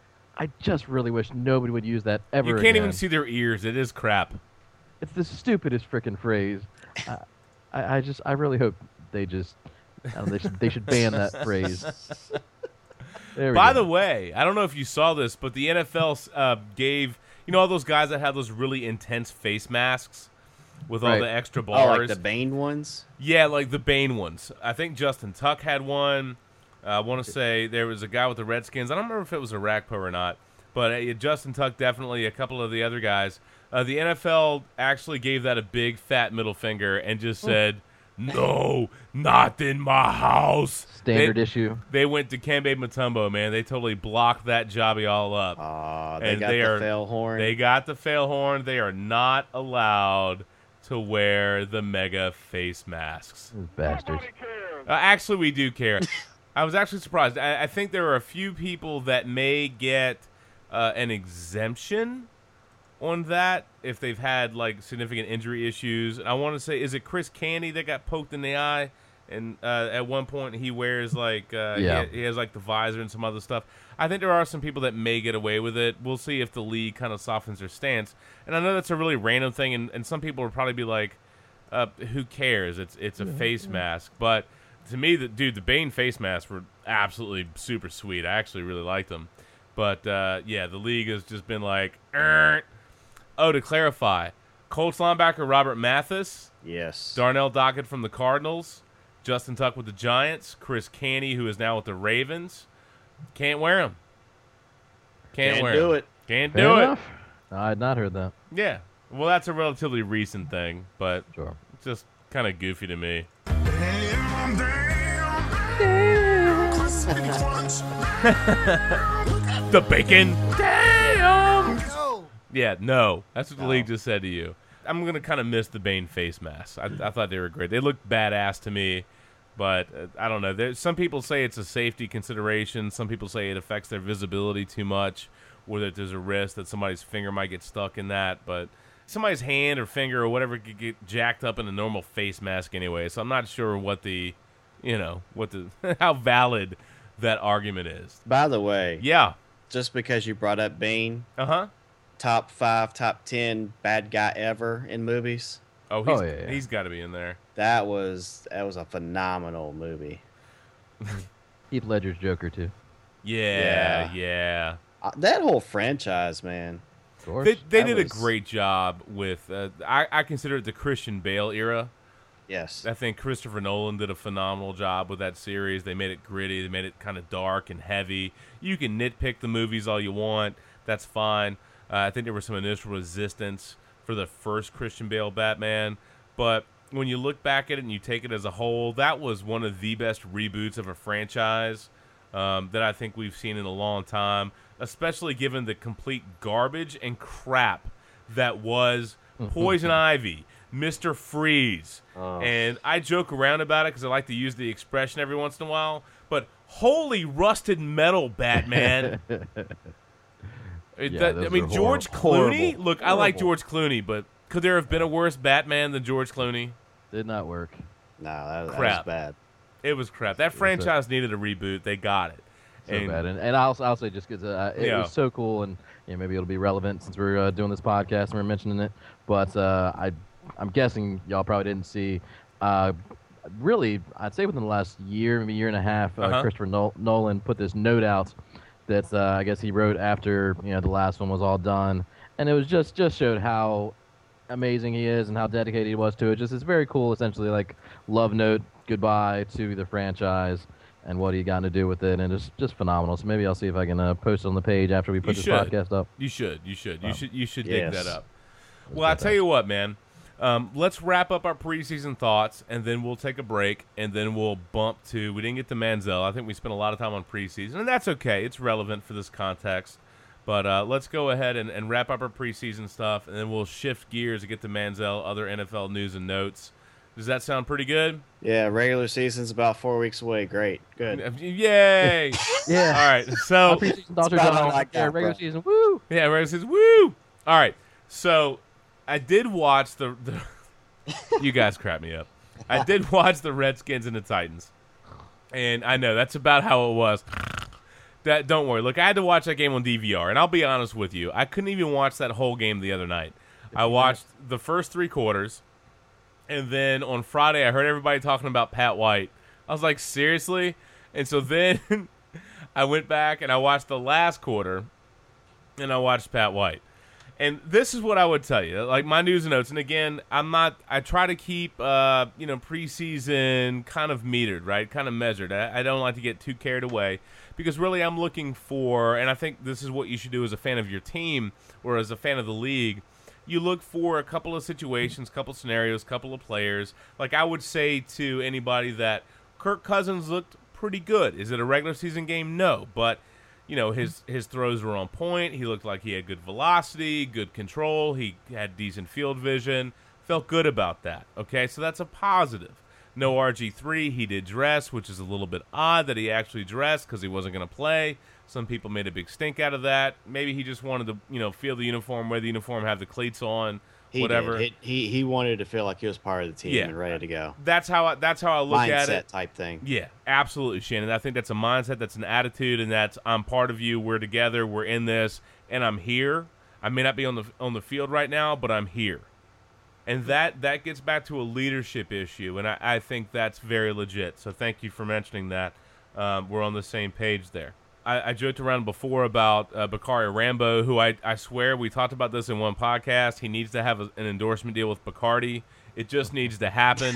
I just really wish nobody would use that ever You can't even again. see their ears. It is crap. It's the stupidest freaking phrase. I, I, I just, I really hope they just, I don't know, they should, they should ban that phrase. There we By go. the way, I don't know if you saw this, but the N F L uh, gave, you know, all those guys that have those really intense face masks with all Right. the extra Oh, like bars. the Bane ones. Yeah, like the Bane ones. I think Justin Tuck had one. Uh, I want to say there was a guy with the Redskins. I don't remember if it was a Rackpo or not, but uh, Justin Tuck definitely. A couple of the other guys. Uh, the N F L actually gave that a big fat middle finger and just said, "No, not in my house." Standard they, issue. They went to Kembe Mutombo, man. They totally blocked that jobby all up. Aw, they And got they the are- fail horn. They got the fail horn. They are not allowed to wear the mega face masks. Those bastards. Uh, actually, we do care. I was actually surprised. I, I think there are a few people that may get uh, an exemption on that if they've had like significant injury issues. And I want to say, is it Chris Candy that got poked in the eye? And uh, at one point, he wears like uh, Yeah. he, he has like the visor and some other stuff. I think there are some people that may get away with it. We'll see if the league kind of softens their stance. And I know that's a really random thing, and, and some people will probably be like, uh, "Who cares? It's it's a face mask." But to me, the dude, the Bane face masks were absolutely super sweet. I actually really liked them. But uh, yeah, the league has just been like, "Er." Oh, to clarify, Colts linebacker Robert Mathis, yes. Darnell Dockett from the Cardinals, Justin Tuck with the Giants, Chris Canty, who is now with the Ravens. Can't wear them. Can't, Can't wear do 'em. it. Can't Fair do enough. I had not heard that. it. Yeah. Well, that's a relatively recent thing, but Sure. it's just kind of goofy to me. The bacon. Damn. Yeah, no. That's what the No. league just said to you. I'm going to kind of miss the Bane face masks. I, I thought they were great. They looked badass to me, but uh, I don't know. There's, some people say it's a safety consideration. Some people say it affects their visibility too much, or that there's a risk that somebody's finger might get stuck in that. But somebody's hand or finger or whatever could get jacked up in a normal face mask anyway. So I'm not sure what the, you know, what the how valid that argument is. By the way, Yeah. just because you brought up Bane, Uh huh. top five, top ten bad guy ever in movies. Oh, he's, Oh, yeah, yeah. he's got to be in there. That was that was a phenomenal movie. Heath Ledger's Joker too. Yeah, Yeah. yeah. Uh, that whole franchise, man. Of course. They, they That did a was- great job with. Uh, I, I consider it the Christian Bale era. Yes. I think Christopher Nolan did a phenomenal job with that series. They made it gritty. They made it kind of dark and heavy. You can nitpick the movies all you want. That's fine. Uh, I think there was some initial resistance for the first Christian Bale Batman. But when you look back at it and you take it as a whole, that was one of the best reboots of a franchise um, that I think we've seen in a long time, especially given the complete garbage and crap that was Poison Ivy, Mister Freeze. And I joke around about it because I like to use the expression every once in a while, but holy rusted metal, Batman. It- Yeah, that- I those mean, are George horrible. Clooney? Look, I like Horrible. George Clooney, but could there have been a worse Batman than George Clooney? Did not work. No, that, that was Crap. bad. It was crap. That franchise needed a reboot. They got it. So And- bad. And, and I'll, I'll say just because uh, it Yeah. was so cool, and you know, maybe it'll be relevant since we're uh, doing this podcast and we're mentioning it. But uh, I, I'm guessing y'all probably didn't see. Uh, really, I'd say within the last year, maybe year and a half, uh, Uh-huh. Christopher Nol- Nolan put this note out that uh, I guess he wrote after you know the last one was all done, and it was just just showed how amazing he is and how dedicated he was to it. Just it's very cool, essentially, like love note goodbye to the franchise and what he got to do with it, and it's just phenomenal. So maybe I'll see if I can uh, post it on the page after we put You this should. podcast up. You should. You should. You Wow. should. You should Yes. dig that up. Well, I'll tell you what, man. Um, let's wrap up our preseason thoughts, and then we'll take a break, and then we'll bump to. We didn't get to Manziel. I think we spent a lot of time on preseason, and that's okay. It's relevant for this context. But uh, let's go ahead and, and wrap up our preseason stuff, and then we'll shift gears and get to Manziel, other N F L news and notes. Does that sound pretty good? Yeah, regular season's about four weeks away. Great, good. Yay! Yeah. All right, so Preseason thoughts are about done. all I got, Yeah, regular bro. season, woo! yeah, Ray says, "Woo!" All right, so I did watch the. the you guys crap me up. I did watch the Redskins and the Titans, and I know that's about how it was. That don't worry. Look, I had to watch that game on D V R, and I'll be honest with you, I couldn't even watch that whole game the other night. I watched the first three quarters, and then on Friday I heard everybody talking about Pat White. I was like, seriously? And so then I went back and I watched the last quarter, and I watched Pat White. And this is what I would tell you, like my news and notes. And again, I'm not. I try to keep, uh, you know, preseason kind of metered, right, kind of measured. I, I don't like to get too carried away because really, I'm looking for, and I think this is what you should do as a fan of your team or as a fan of the league. You look for a couple of situations, couple of scenarios, couple of players. Like I would say to anybody that Kirk Cousins looked pretty good. Is it a regular season game? No, but. You know, his, his throws were on point. He looked like he had good velocity, good control. He had decent field vision. Felt good about that. Okay, so that's a positive. No R G three. He did dress, which is a little bit odd that he actually dressed because he wasn't going to play. Some people made a big stink out of that. Maybe he just wanted to, you know, feel the uniform, wear the uniform, have the cleats on, He whatever. did. He, he he wanted to feel like he was part of the team Yeah. and ready to go. That's how I, that's how I look Mindset at it. type thing. Yeah, absolutely, Shannon. I think that's a mindset, that's an attitude, and that's I'm part of you. We're together. We're in this, and I'm here. I may not be on the on the field right now, but I'm here. And that, that gets back to a leadership issue, and I, I think that's very legit. So thank you for mentioning that. Um, we're on the same page there. I, I joked around before about uh, Bakari Rambo, who I, I swear we talked about this in one podcast. He needs to have a, an endorsement deal with Bacardi. It just needs to happen.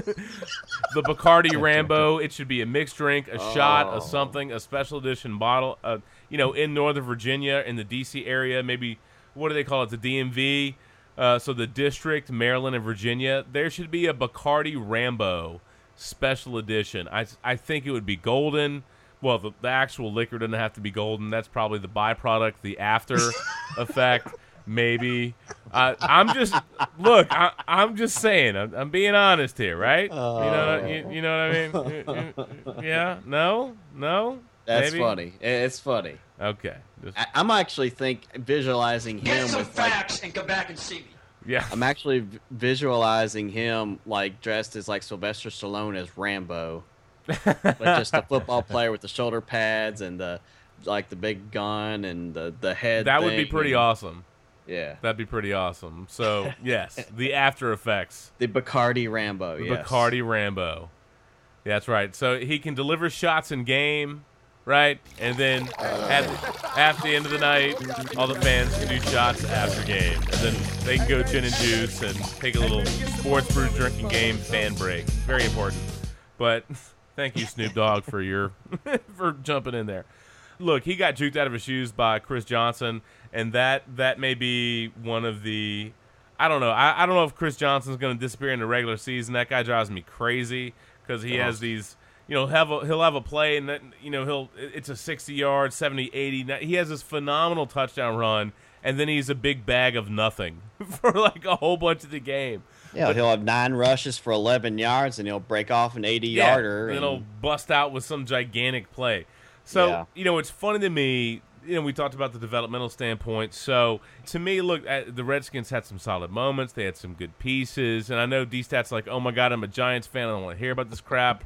The Bacardi Rambo, it should be a mixed drink, a oh. shot, a something, a special edition bottle. Uh, you know, in Northern Virginia, in the D C area, maybe, what do they call it, the D M V? Uh, so the district, Maryland and Virginia, there should be a Bacardi Rambo special edition. I, I think it would be golden. Well, the, the actual liquor doesn't have to be golden. That's probably the byproduct, the after effect, maybe. Uh, I'm just look. I, I'm just saying. I'm, I'm being honest here, right? Oh. You know, you, you know what I mean? Yeah. No. No. That's maybe? funny. It's funny. Okay. Just, I, I'm actually think visualizing him Get some with like, facts and come back and see me. yeah. I'm actually v- visualizing him like dressed as like Sylvester Stallone as Rambo, but just a football player with the shoulder pads and the like the big gun and the the head. That would be thing pretty and- awesome. Yeah, That'd be pretty awesome. So yes, the after effects. the Bacardi Rambo. The Yes. Bacardi Rambo. Yeah, that's right. So he can deliver shots in game, right? And then at the, at the end of the night, all the fans can do shots after game. And then they can go gin and juice and take a little sports brew drinking game fan break. Very important. But thank you, Snoop Dogg, for your for jumping in there. Look, he got juked out of his shoes by Chris Johnson, and that that may be one of the I don't know. I, I don't know if Chris Johnson's going to disappear in the regular season. That guy drives me crazy because he has these, you know, have a, he'll have a play and that, you know, he'll it's a sixty yard, seventy, eighty. He has this phenomenal touchdown run, and then he's a big bag of nothing for like a whole bunch of the game. Yeah, But- he'll have nine rushes for eleven yards, and he'll break off an eighty yarder. and and it'll bust out with some gigantic play. So, Yeah. you know, it's funny to me, you know, we talked about the developmental standpoint. So, to me, look, at, the Redskins had some solid moments. They had some good pieces. And I know D-Stat's like, oh, my God, I'm a Giants fan. I don't want to hear about this crap.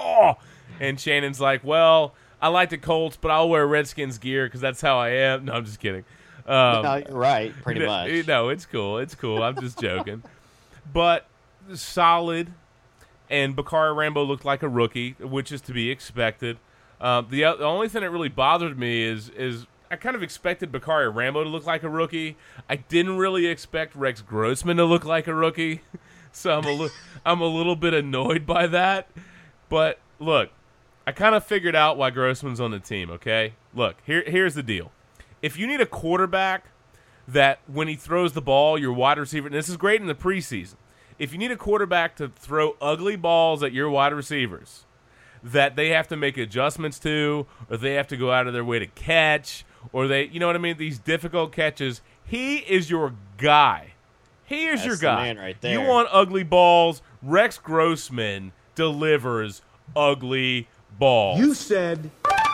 And Shannon's like, well, I like the Colts, but I'll wear Redskins gear because that's how I am. No, I'm just kidding. Um, no, you're right, pretty no, much. No, it's cool. It's cool. I'm just joking. But solid. And Bakari Rambo looked like a rookie, which is to be expected. Uh, the, the only thing that really bothered me is is I kind of expected Bakari Rambo to look like a rookie. I didn't really expect Rex Grossman to look like a rookie. So I'm a, li- I'm a little bit annoyed by that. But, look, I kind of figured out why Grossman's on the team, okay? Look, here here's the deal. If you need a quarterback that when he throws the ball, your wide receiver, and this is great in the preseason, if you need a quarterback to throw ugly balls at your wide receivers that they have to make adjustments to, or they have to go out of their way to catch, or they, you know what I mean, these difficult catches, he is your guy. He is That's your the guy. man right there. You want ugly balls, Rex Grossman delivers ugly balls. You said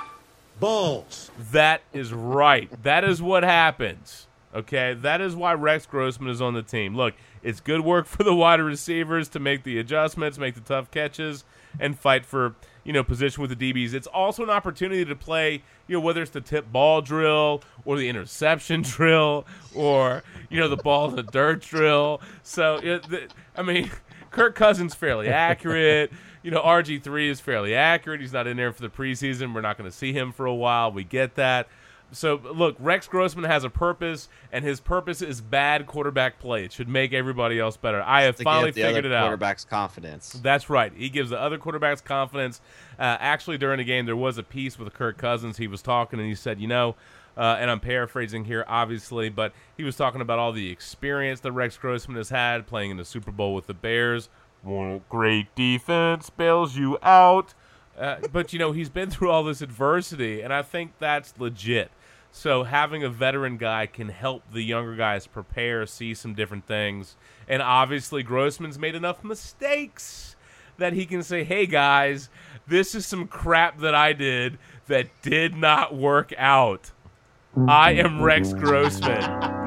balls. That is right. That is what happens. Okay? That is why Rex Grossman is on the team. Look, it's good work for the wide receivers to make the adjustments, make the tough catches, and fight for, you know, position with the D Bs. It's also an opportunity to play, you know, whether it's the tip ball drill or the interception drill or, you know, the ball in the dirt drill. So, it, the, I mean, Kirk Cousins fairly accurate. You know, R G three is fairly accurate. He's not in there for the preseason. We're not going to see him for a while. We get that. So, look, Rex Grossman has a purpose, and his purpose is bad quarterback play. It should make everybody else better. I have to finally give the figured other it out. quarterback's confidence. That's right. He gives the other quarterbacks confidence. Uh, actually, during the game, there was a piece with Kirk Cousins. He was talking, and he said, you know, uh, and I'm paraphrasing here, obviously, but he was talking about all the experience that Rex Grossman has had playing in the Super Bowl with the Bears. One great defense bails you out. Uh, but, you know, he's been through all this adversity, and I think that's legit. So having a veteran guy can help the younger guys prepare, see some different things. And obviously Grossman's made enough mistakes that he can say, hey, guys, this is some crap that I did that did not work out. I am Rex Grossman.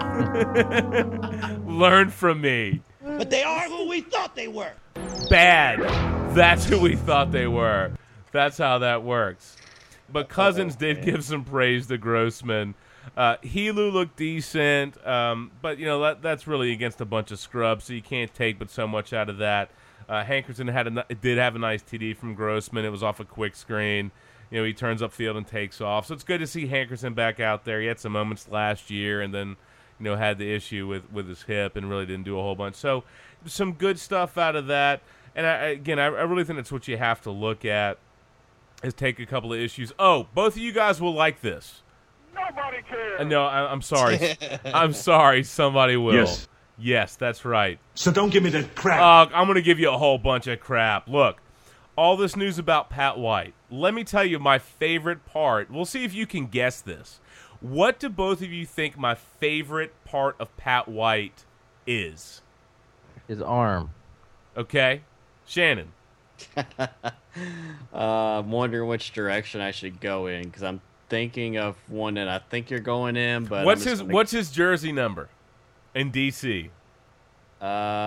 Learn from me. But they are who we thought they were. Bad. That's who we thought they were. That's how that works. But Cousins did give some praise to Grossman. Uh, Helu looked decent, um, but you know that that's really against a bunch of scrubs, so you can't take but so much out of that. Uh, Hankerson had a, did have a nice T D from Grossman. It was off a quick screen. You know, he turns upfield and takes off. So it's good to see Hankerson back out there. He had some moments last year, and then you know had the issue with, with his hip and really didn't do a whole bunch. So some good stuff out of that. And I, again, I, I really think that's what you have to look at. Is take a couple of issues. Oh, both of you guys will like this. Nobody cares. Uh, no, I, I'm sorry. I'm sorry. Somebody will. Yes. Yes, that's right. So don't give me the crap. Uh, I'm going to give you a whole bunch of crap. Look, all this news about Pat White. Let me tell you my favorite part. We'll see if you can guess this. What do both of you think my favorite part of Pat White is? His arm. Okay? Shannon. Uh, I'm wondering which direction I should go in because I'm thinking of one that I think you're going in. But What's I'm just his gonna- What's his jersey number in D C? Uh,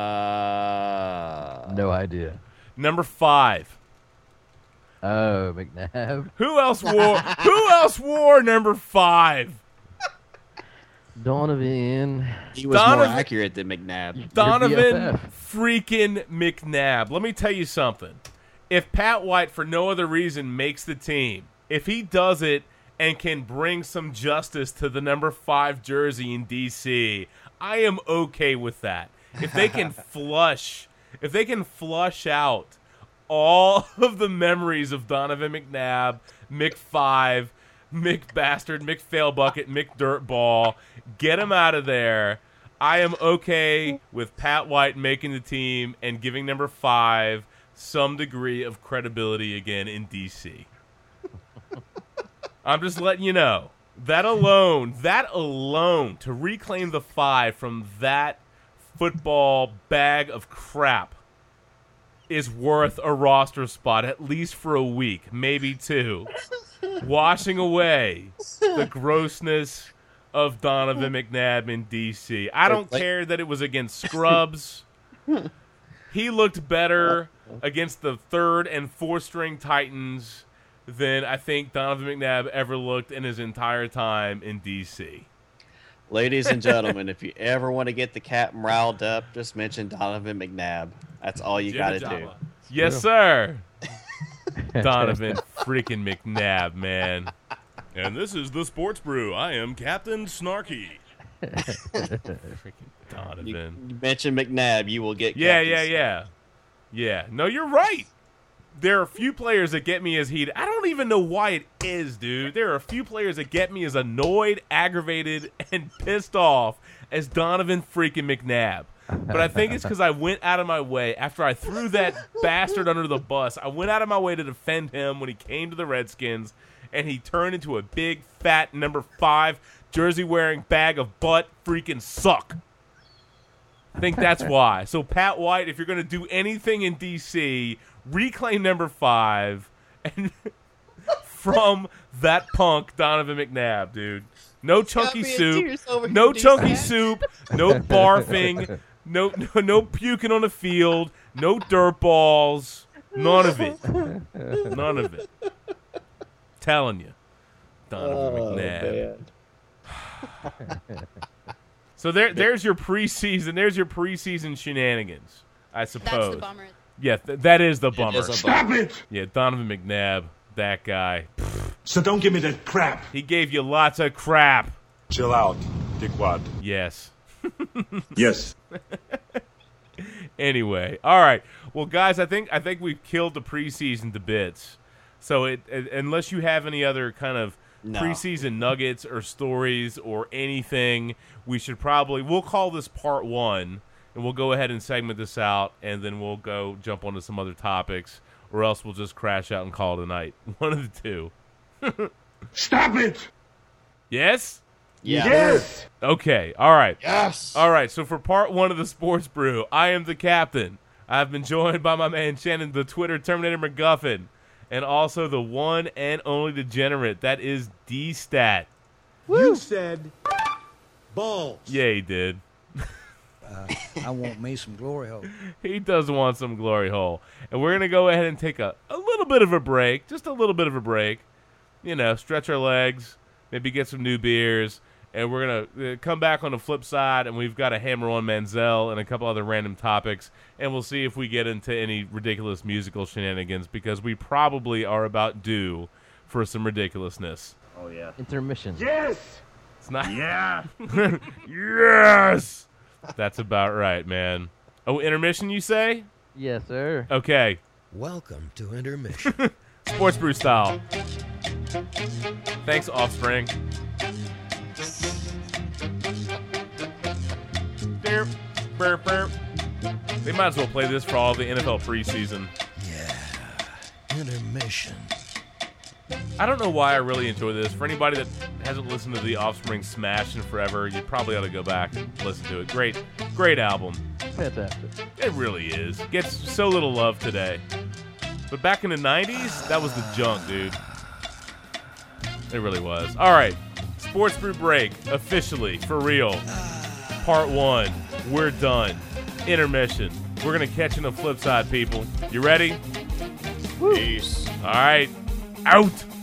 No idea. Number five. Oh, McNabb. Who else wore Who else wore number five? Donovan. he was Donovan- more accurate than McNabb. Donovan B F freaking McNabb. Let me tell you something. If Pat White, for no other reason, makes the team, if he does it and can bring some justice to the number five jersey in D C, I am okay with that. If they can flush, if they can flush out all of the memories of Donovan McNabb, Mick Five, Mick Bastard, Mick Failbucket, Mick Dirtball, get him out of there. I am okay with Pat White making the team and giving number five some degree of credibility again in D C. I'm just letting you know. That alone, that alone, to reclaim the five from that football bag of crap is worth a roster spot, at least for a week, maybe two. Washing away the grossness of Donovan McNabb in D C. I don't care that it was against scrubs. He looked better against the third and fourth string Titans than I think Donovan McNabb ever looked in his entire time in D C. Ladies and gentlemen, if you ever want to get the captain riled up, just mention Donovan McNabb. That's all you got to Jimmy do. Jabba. Yes, sir. Donovan freaking McNabb, man. And this is the Sports Brew. I am Captain Snarky. Freaking Donovan. You, you mention McNabb, you will get. Yeah, Captain yeah, yeah. Yeah. No, you're right. There are a few players that get me as heated. I don't even know why it is, dude. There are a few players that get me as annoyed, aggravated, and pissed off as Donovan freaking McNabb. But I think it's because I went out of my way after I threw that bastard under the bus. I went out of my way to defend him when he came to the Redskins, and he turned into a big, fat, number five, jersey-wearing bag of butt freaking suck. I think that's why. So, Pat White, if you're going to do anything in D C, reclaim number five and from that punk, Donovan McNabb, dude. No chunky soup. No chunky soup. No barfing. No, no, no puking on the field. No dirt balls. None of it. None of it. Telling you, Donovan Oh, McNabb. man. So there, there's your preseason. There's your preseason shenanigans, I suppose. That's the bummer. Yeah, th- that is the bummer. is a Stop it! Yeah, Donovan McNabb, that guy. So don't give me that crap. He gave you lots of crap. Chill out, dickwad. Yes. Yes. Anyway, all right. Well, guys, I think I think we've killed the preseason to bits. So it, it unless you have any other kind of No. preseason nuggets or stories or anything, we should probably we'll call this part one, and we'll go ahead and segment this out, and then we'll go jump onto some other topics, or else we'll just crash out and call it a night. One of the two. Stop it! Yes? Yeah. Yes! Okay. All right. Yes. All right. So for part one of the Sports Brew, I am the captain. I've been joined by my man Shannon, the Twitter Terminator McGuffin, and also the one and only degenerate. That is D-Stat. You said balls. Yeah, he did. Uh, I want me some glory hole. He does want some glory hole. And we're going to go ahead and take a, a little bit of a break, just a little bit of a break. You know, stretch our legs, maybe get some new beers, and we're going to uh, come back on the flip side, and we've got a hammer on Manziel and a couple other random topics, and we'll see if we get into any ridiculous musical shenanigans, because we probably are about due for some ridiculousness. Oh, yeah. Intermission. Yes! It's not... Yeah! Yes! That's about right, man. Oh, intermission, you say? Yes, sir. Okay. Welcome to intermission. Sports Brew style. Thanks, Offspring. Derp, burp, burp. They might as well play this for all the N F L preseason. Yeah. Intermission. I don't know why I really enjoy this. For anybody that hasn't listened to the Offspring Smash in forever, you probably ought to go back and listen to it. Great, great album. Fantastic. It really is. Gets so little love today. But back in the nineties, that was the junk, dude. It really was. All right. Sports Brew break. Officially. For real. Part one. We're done. Intermission. We're going to catch you on the flip side, people. You ready? Peace. All right. Out.